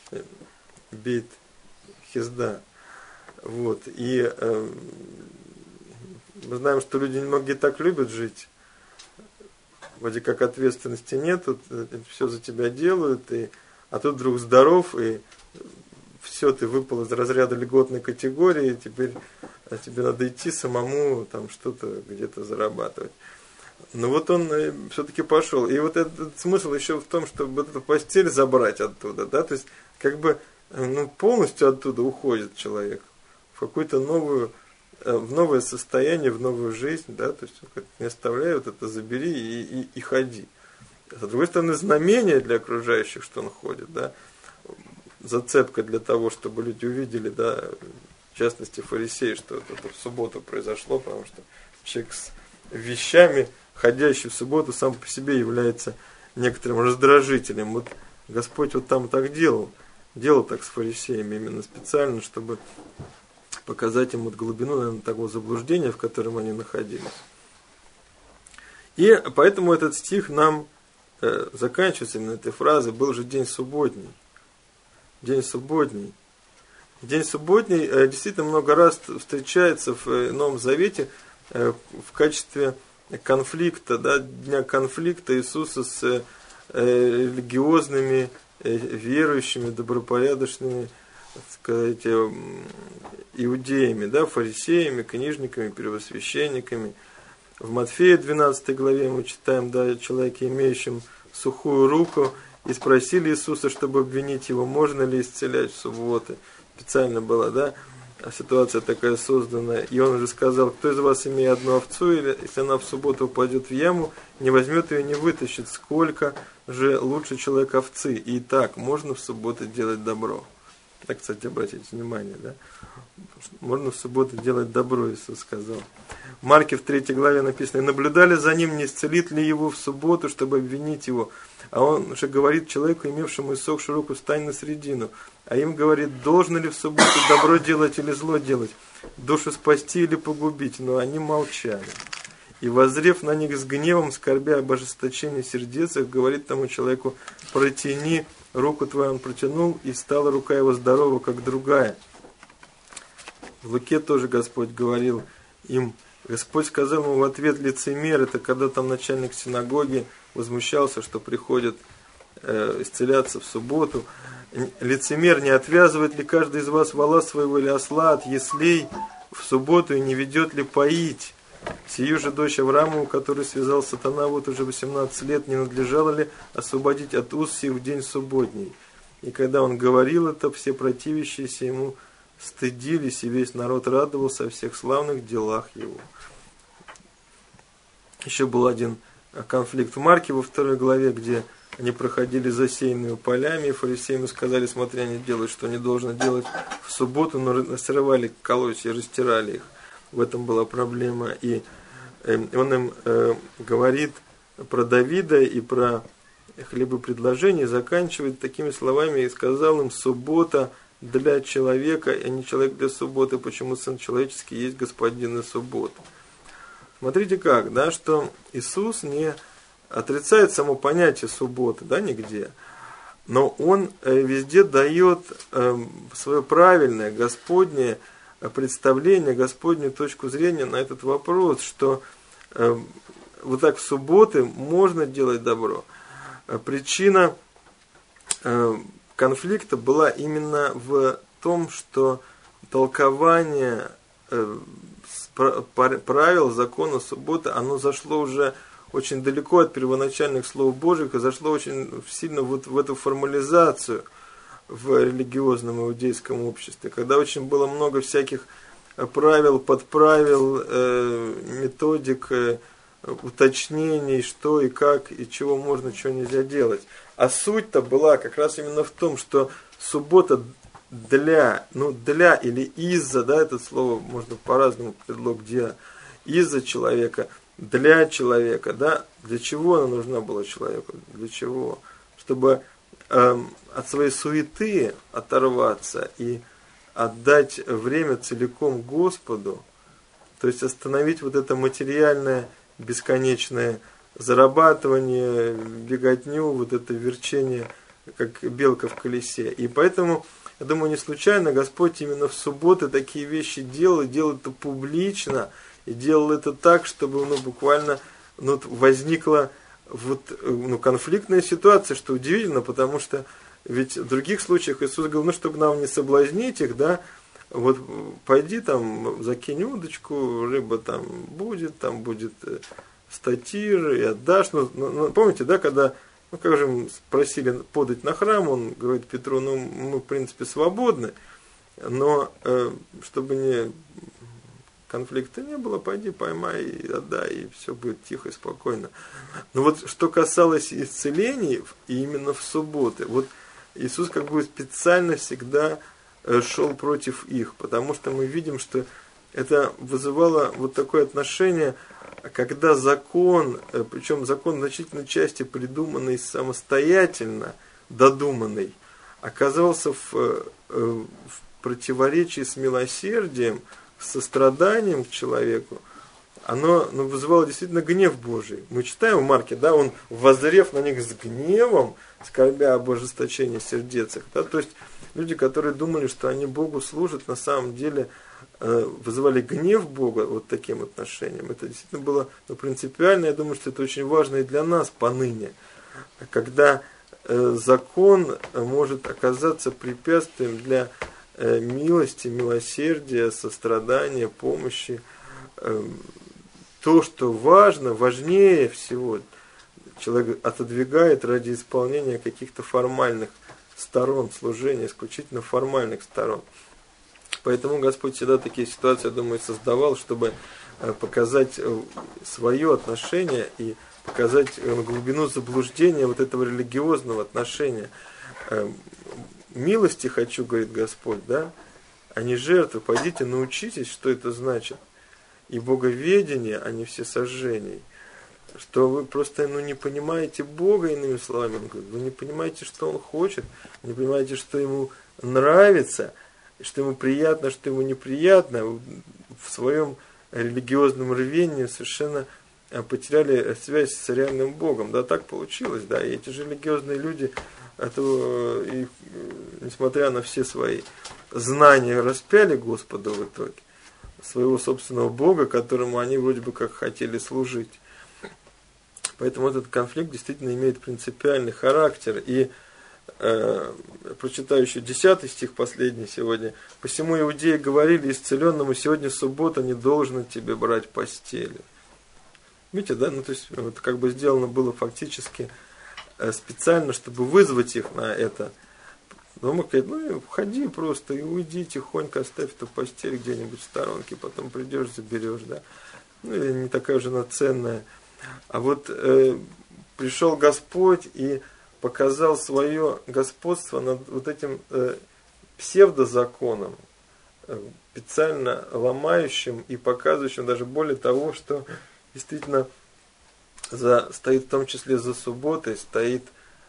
Бейт Хизда. Вот. И мы знаем, что люди многие так любят жить. Вроде как ответственности нет, тут все за тебя делают, а тут вдруг здоров, и все, ты выпал из разряда льготной категории, теперь тебе надо идти самому там что-то где-то зарабатывать. Но вот он все-таки пошел. И вот этот смысл еще в том, чтобы эту постель забрать оттуда, да, то есть как бы полностью оттуда уходит человек в какую-то новую, в новое состояние, в новую жизнь, да, то есть не оставляй, вот это забери и ходи. С другой стороны, знамение для окружающих, что он ходит, да, зацепка для того, чтобы люди увидели, да, в частности фарисеи, что это в субботу произошло, потому что человек с вещами, ходящий в субботу, сам по себе является некоторым раздражителем. Вот Господь вот там так делал так с фарисеями именно специально, чтобы показать им вот глубину, наверное, того заблуждения, в котором они находились. И поэтому этот стих нам заканчивается именно этой фразой: «Был же день субботний». День субботний. День субботний действительно много раз встречается в Новом Завете в качестве конфликта, да, дня конфликта Иисуса с религиозными, верующими, добропорядочными, так сказать, иудеями, да, фарисеями, книжниками, первосвященниками. В Матфея 12 главе мы читаем, да, о человеке, имеющем сухую руку, и спросили Иисуса, чтобы обвинить его, можно ли исцелять в субботы. Специально была, да, ситуация такая создана. И он уже сказал: кто из вас, имея одну овцу, или если она в субботу упадет в яму, не возьмет ее, не вытащит, сколько же лучше человек овцы. И так, можно в субботу делать добро. Так, кстати, обратите внимание, да. Можно в субботу делать добро, Иисус сказал. В Марке в 3 главе написано: и наблюдали за ним, не исцелит ли его в субботу, чтобы обвинить его. А он же говорит человеку, имевшему иссохшую руку: встань на средину. А им говорит: должно ли в субботу добро делать или зло делать, душу спасти или погубить? Но они молчали. И воззрев на них с гневом, скорбя об ожесточении сердец их, говорит тому человеку: протяни руку твою. Он протянул, и стала рука его здорова, как другая. В Луке тоже Господь говорил им, Господь сказал ему в ответ: лицемер, это когда там начальник синагоги возмущался, что приходят исцеляться в субботу. Лицемер, не отвязывает ли каждый из вас вола своего или осла от яслей в субботу и не ведет ли поить? Сию же дочь Авраамову, которую связал сатана вот уже 18 лет, не надлежало ли освободить от уз сих в день субботний? И когда он говорил это, все противящиеся ему стыдились, и весь народ радовался о всех славных делах его. Еще был один конфликт в Марке во 2 главе, где они проходили засеянными полями, и фарисеям сказали: смотри, они делают, что не должно делать в субботу, но срывали колосья, растирали их. В этом была проблема. И он им говорит про Давида и про хлебопредложение, заканчивает такими словами: и сказал им: суббота для человека, а не человек для субботы, почему Сын Человеческий есть Господин и суббота. Смотрите как, да, что Иисус не отрицает само понятие субботы, да, нигде, но Он везде дает свое правильное, Господнее представление, Господнюю точку зрения на этот вопрос, что вот так в субботы можно делать добро. Причина конфликта была именно в том, что толкование правил закона субботы, оно зашло уже очень далеко от первоначальных слов Божьих и зашло очень сильно вот в эту формализацию в религиозном иудейском обществе, когда очень было много всяких правил, подправил, методик, уточнений, что и как, и чего можно, чего нельзя делать. А суть-то была как раз именно в том, что суббота для или из-за, да, это слово можно по-разному, предлог «для», из-за человека, для человека, да, для чего она нужна была человеку, для чего? Чтобы от своей суеты оторваться и отдать время целиком Господу, то есть остановить вот это материальное, бесконечное зарабатывание, беготню, вот это верчение, как белка в колесе. И поэтому, я думаю, не случайно Господь именно в субботы такие вещи делал это публично, и делал это так, чтобы буквально возникла конфликтная ситуация, что удивительно, потому что ведь в других случаях Иисус говорил: чтобы нам не соблазнить их, да, вот пойди там, закинь удочку, рыба там будет статир, и отдашь. Помните, да, когда, как же просили подать на храм, он говорит Петру: мы в принципе свободны, но чтобы не конфликта не было, пойди, поймай и отдай, и все будет тихо и спокойно. Но вот что касалось исцелений, именно в субботы, вот Иисус как бы специально всегда шел против их, потому что мы видим, что это вызывало вот такое отношение, когда закон, причем закон в значительной части придуманный самостоятельно, додуманный, оказался в противоречии с милосердием, с состраданием к человеку. Оно вызывало действительно гнев Божий. Мы читаем в Марке, да, он, воззрев на них с гневом, скорбя об ожесточении сердец их, да, то есть люди, которые думали, что они Богу служат, на самом деле вызывали гнев Бога вот таким отношением. Это действительно было принципиально. Я думаю, что это очень важно и для нас поныне, когда закон может оказаться препятствием для милости, милосердия, сострадания, помощи. То, что важно, важнее всего, человек отодвигает ради исполнения каких-то формальных сторон служения, исключительно формальных сторон. Поэтому Господь всегда такие ситуации, я думаю, создавал, чтобы показать свое отношение и показать глубину заблуждения вот этого религиозного отношения. Милости хочу, говорит Господь, да, а не жертвы. Пойдите, научитесь, что это значит. И боговедение, а не всесожжение. Что вы просто не понимаете Бога, иными словами. Он говорит, вы не понимаете, что Он хочет, не понимаете, что Ему нравится, что Ему приятно, что Ему неприятно. В своем религиозном рвении совершенно потеряли связь с реальным Богом. Да, так получилось, да. И эти же религиозные люди, и, несмотря на все свои знания, распяли Господа в итоге, своего собственного Бога, которому они вроде бы как хотели служить. Поэтому этот конфликт действительно имеет принципиальный характер. И прочитаю еще 10 стих последний сегодня. «Посему иудеи говорили исцеленному: сегодня суббота, не должно тебе брать постели». Видите, да? Ну, то есть, вот как бы сделано было фактически специально, чтобы вызвать их на это. Но мы говорим: ну, входи просто и уйди тихонько, оставь эту постель где-нибудь в сторонке, потом придешь, заберешь, да. Ну, или не такая уж она ценная. А вот пришел Господь и показал свое господство над вот этим псевдозаконом, специально ломающим и показывающим даже более того, что действительно стоит в том числе за субботой, стоит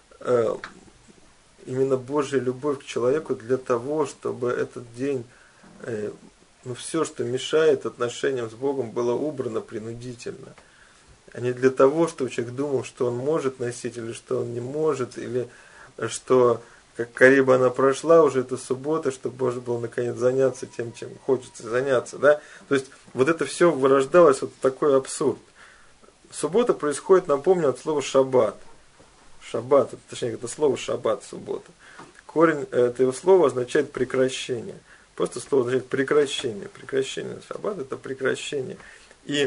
именно Божья любовь к человеку для того, чтобы этот день, все, что мешает отношениям с Богом, было убрано принудительно. А не для того, чтобы человек думал, что он может носить, или что он не может, или что, как Кариба она прошла уже эта суббота, чтобы можно было наконец заняться тем, чем хочется заняться. Да? То есть вот это все вырождалось, вот такой абсурд. Суббота происходит, напомню, от слова шаббат. Шаббат, точнее, это слово шаббат, суббота. Корень этого слова означает прекращение. Просто слово означает прекращение. Прекращение. Шаббат — это прекращение. И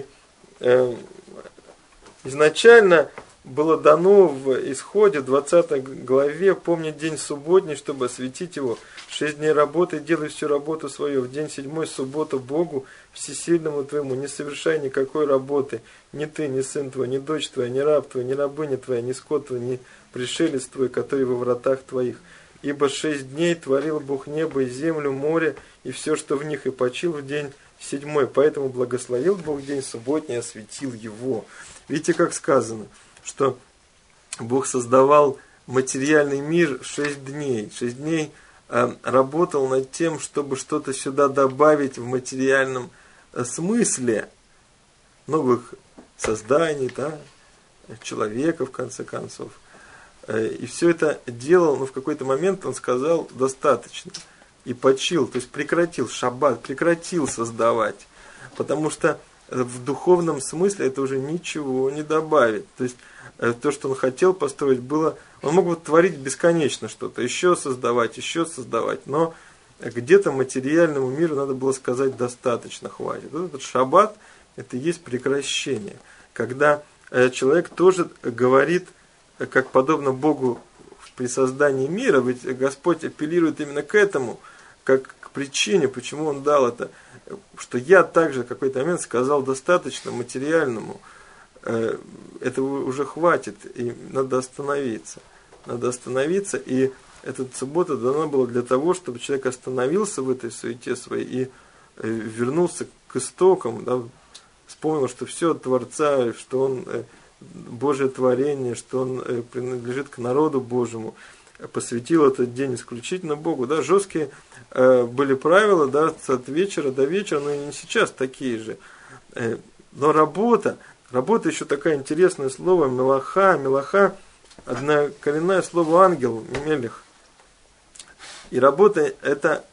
изначально было дано в Исходе, 20 главе, помнить день субботний, чтобы осветить его. 6 дней работы, делай всю работу свою. В день 7 суббота Богу всесильному твоему. Не совершай никакой работы. Ни ты, ни сын твой, ни дочь твоя, ни раб твой, ни рабыня твоя, ни скот твой, ни пришелец твой, который во вратах твоих. Ибо 6 дней творил Бог небо и землю, море и все, что в них, и почил в день 7. Поэтому благословил Бог день субботний и осветил его. Видите, как сказано, что Бог создавал материальный мир 6 дней. 6 дней работал над тем, чтобы что-то сюда добавить в материальном смысле новых созданий, да, человека, в конце концов. И все это делал, но в какой-то момент он сказал: достаточно. И почил, то есть прекратил шаббат, прекратил создавать. Потому что в духовном смысле это уже ничего не добавит. То есть то, что он хотел построить, было... Он мог бы творить бесконечно что-то, еще создавать, но где-то материальному миру надо было сказать: достаточно, хватит. Вот этот шаббат, это и есть прекращение. Когда человек тоже говорит, как подобно Богу при создании мира, ведь Господь апеллирует именно к этому, как к причине, почему Он дал это, что я также в какой-то момент сказал: достаточно материальному, этого уже хватит, и надо остановиться. Надо остановиться, и эта суббота дана была для того, чтобы человек остановился в этой суете своей и вернулся к истокам, да, вспомнил, что все от Творца, что он Божье творение, что он принадлежит к народу Божьему, посвятил этот день исключительно Богу. Да, жесткие были правила, да, от вечера до вечера, но и не сейчас такие же. Но работа еще такое интересное слово, мелаха. Мелаха — однокоренное слово ангел, мелех. И работа это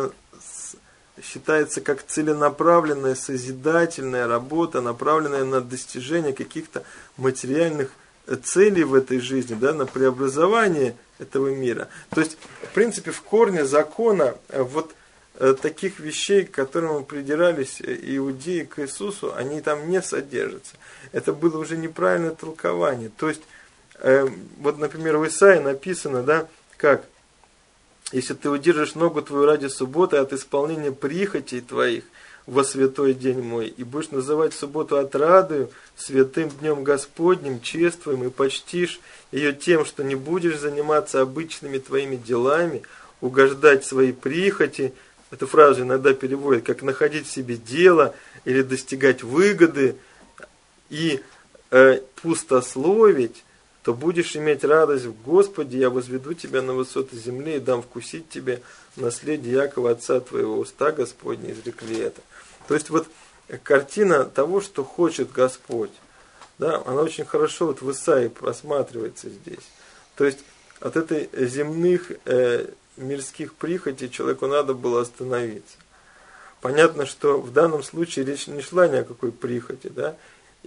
считается как целенаправленная, созидательная работа, направленная на достижение каких-то материальных целей в этой жизни, да, на преобразование этого мира. То есть, в принципе, в корне закона вот таких вещей, к которым придирались иудеи к Иисусу, они там не содержатся. Это было уже неправильное толкование. То есть, вот, например, в Исаии написано, да, как: если ты удержишь ногу твою ради субботы от исполнения прихотей твоих во святой день мой, и будешь называть субботу отрадою, святым днем Господним, чествуем и почтишь ее тем, что не будешь заниматься обычными твоими делами, угождать своей прихоти. Эту фразу иногда переводят как находить в себе дело или достигать выгоды и пустословить, то будешь иметь радость в Господе, я возведу тебя на высоты земли и дам вкусить тебе наследие Якова, отца твоего. Уста Господни изрекли это. То есть вот картина того, что хочет Господь, да, она очень хорошо вот в Исаии просматривается здесь. То есть от этой земных мирских прихотей человеку надо было остановиться. Понятно, что в данном случае речь не шла ни о какой прихоти, да, и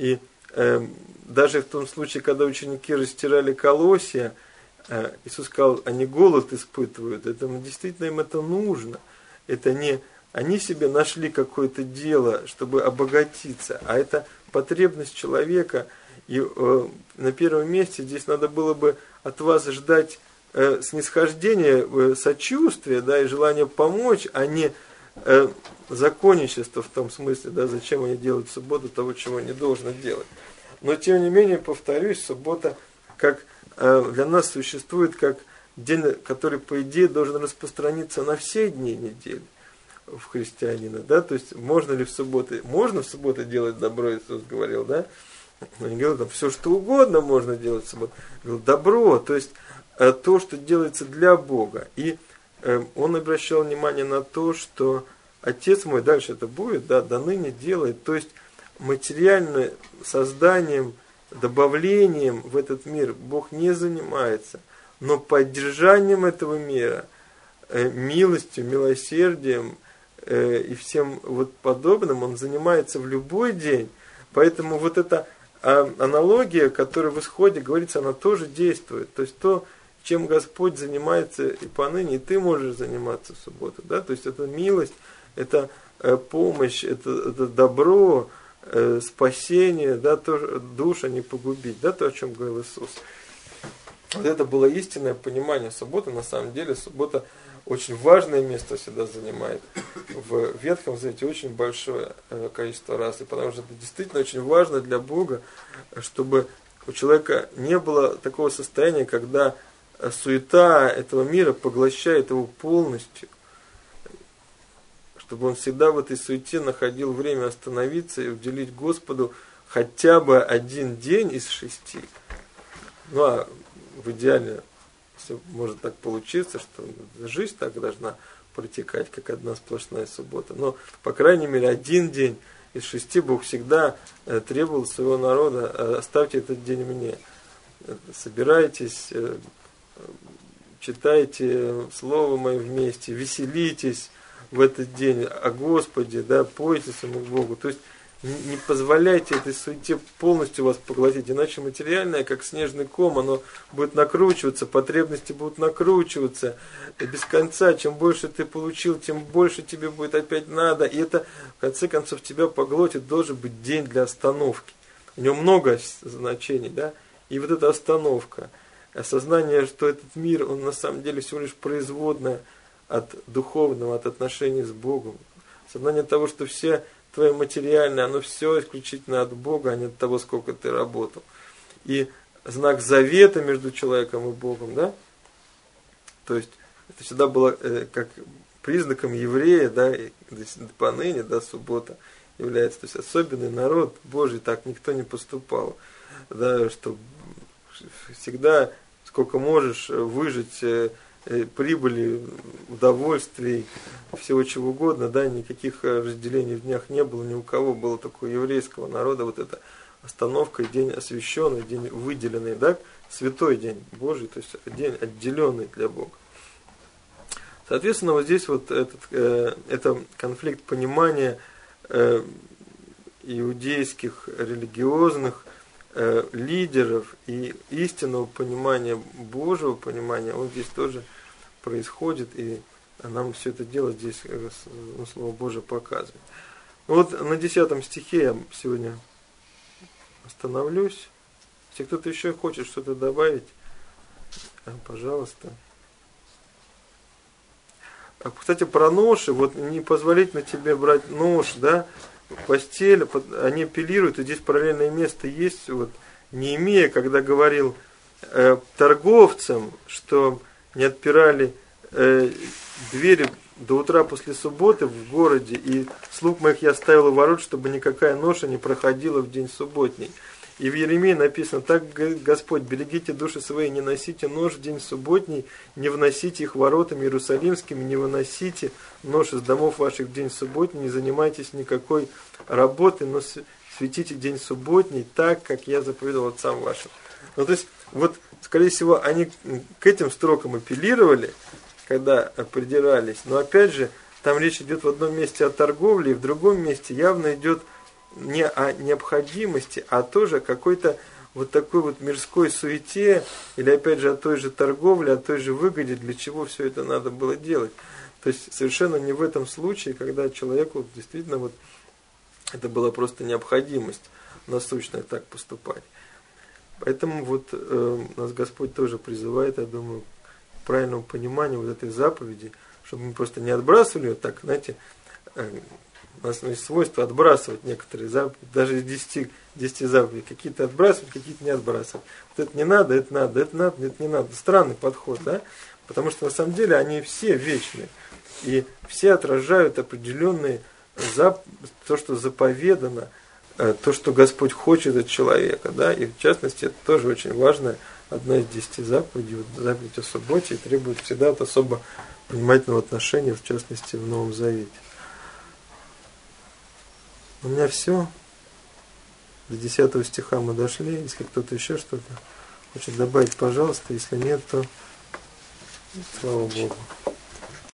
даже в том случае, когда ученики растирали колосья, Иисус сказал, они голод испытывают. Это действительно им это нужно. Это не они себе нашли какое-то дело, чтобы обогатиться, а это потребность человека. И на первом месте здесь надо было бы от вас ждать снисхождения, сочувствия, да, и желания помочь, а не законничество в том смысле, да, зачем они делают в субботу того, чего не должны делать. Но тем не менее, повторюсь, суббота как для нас существует как день, который, по идее, должен распространиться на все дни недели в христианина, да, то есть можно ли в субботу, можно в субботу делать добро, Иисус говорил, да, он говорил, там, все что угодно можно делать в субботу, говорил, добро, то есть то, что делается для Бога, и он обращал внимание на то, что Отец мой, дальше это будет, да, до ныне делает, то есть материальным созданием, добавлением в этот мир Бог не занимается, но поддержанием этого мира, милостью, милосердием и всем вот подобным он занимается в любой день. Поэтому вот эта аналогия, которая в исходе говорится, она тоже действует. То есть то, чем Господь занимается и поныне, и ты можешь заниматься в субботу. Да? То есть это милость, это помощь, это добро, спасение, да, то, душа не погубить, да, то, о чем говорил Иисус. Вот это было истинное понимание субботы. На самом деле суббота очень важное место всегда занимает. В Ветхом Завете очень большое количество раз. И потому что это действительно очень важно для Бога, чтобы у человека не было такого состояния, когда суета этого мира поглощает его полностью. Чтобы он всегда в этой суете находил время остановиться и уделить Господу хотя бы один день из 6. Ну а в идеале все может так получиться, что жизнь так должна протекать, как одна сплошная суббота. Но, по крайней мере, один день из 6 Бог всегда требовал своего народа: оставьте этот день мне. Собирайтесь, читайте Слово Мое вместе, веселитесь в этот день о Господе, да, пойте своему Богу. То есть не позволяйте этой суете полностью вас поглотить, иначе материальное, как снежный ком, оно будет накручиваться, потребности будут накручиваться без конца. Чем больше ты получил, тем больше тебе будет опять надо, и это в конце концов тебя поглотит. Должен быть день для остановки. У него много значений, да, и вот эта остановка, осознание, что этот мир, он на самом деле всего лишь производное от духовного, от отношений с Богом, осознание того, что все твое материальное, оно все исключительно от Бога, а не от того, сколько ты работал. И знак завета между человеком и Богом, да, то есть это всегда было как признаком еврея, да, и поныне, да, суббота является, то есть особенный народ Божий, так никто не поступал, да, что всегда, сколько можешь выжить прибыли, удовольствий, всего чего угодно, да, никаких разделений в днях не было, ни у кого было такого еврейского народа, вот эта остановка, день освященный, день выделенный, да, святой день Божий, то есть день отделенный для Бога. Соответственно, вот здесь вот это конфликт понимания иудейских религиозных лидеров и истинного понимания, Божьего понимания, он здесь тоже происходит, и нам все это дело здесь, Слово Божие показывает. Вот на 10 стихе я сегодня остановлюсь. Если кто-то еще хочет что-то добавить, пожалуйста. Кстати, про ноши, вот не позволить на тебе брать нож, да, постель, они апеллируют, и здесь параллельное место есть, вот Неемия, когда говорил торговцам, что не отпирали двери до утра после субботы в городе, и слуг моих я оставил у ворот, чтобы никакая ноша не проходила в день субботний. И в Иеремии написано: так Господь, берегите души свои, не носите нож в день субботний, не вносите их воротами иерусалимскими, не выносите нож из домов ваших в день субботний, не занимайтесь никакой работой, но светите день субботний так, как я заповедовал отцам вашим. Ну, то есть, вот, скорее всего, они к этим строкам апеллировали, когда придирались, но опять же, там речь идет в одном месте о торговле, и в другом месте явно идет не о необходимости, а тоже о какой-то вот такой вот мирской суете, или опять же о той же торговле, о той же выгоде, для чего все это надо было делать. То есть совершенно не в этом случае, когда человеку действительно вот это была просто необходимость насущная так поступать. Поэтому вот нас Господь тоже призывает, я думаю, к правильному пониманию вот этой заповеди, чтобы мы просто не отбрасывали ее так, знаете, у нас есть свойство отбрасывать некоторые заповеди, даже из 10 заповедей, какие-то отбрасывать, какие-то не отбрасывать. Вот это не надо, это надо, это надо, это не надо. Странный подход, да? Потому что на самом деле они все вечные. И все отражают определенные, то, что заповедано, то, что Господь хочет от человека. Да? И в частности, это тоже очень важная, одна из 10 заповедей, вот заповедь о субботе, и требует всегда от особо внимательного отношения, в частности, в Новом Завете. У меня все. До 10 стиха мы дошли. Если кто-то еще что-то хочет добавить, пожалуйста. Если нет, то слава Богу.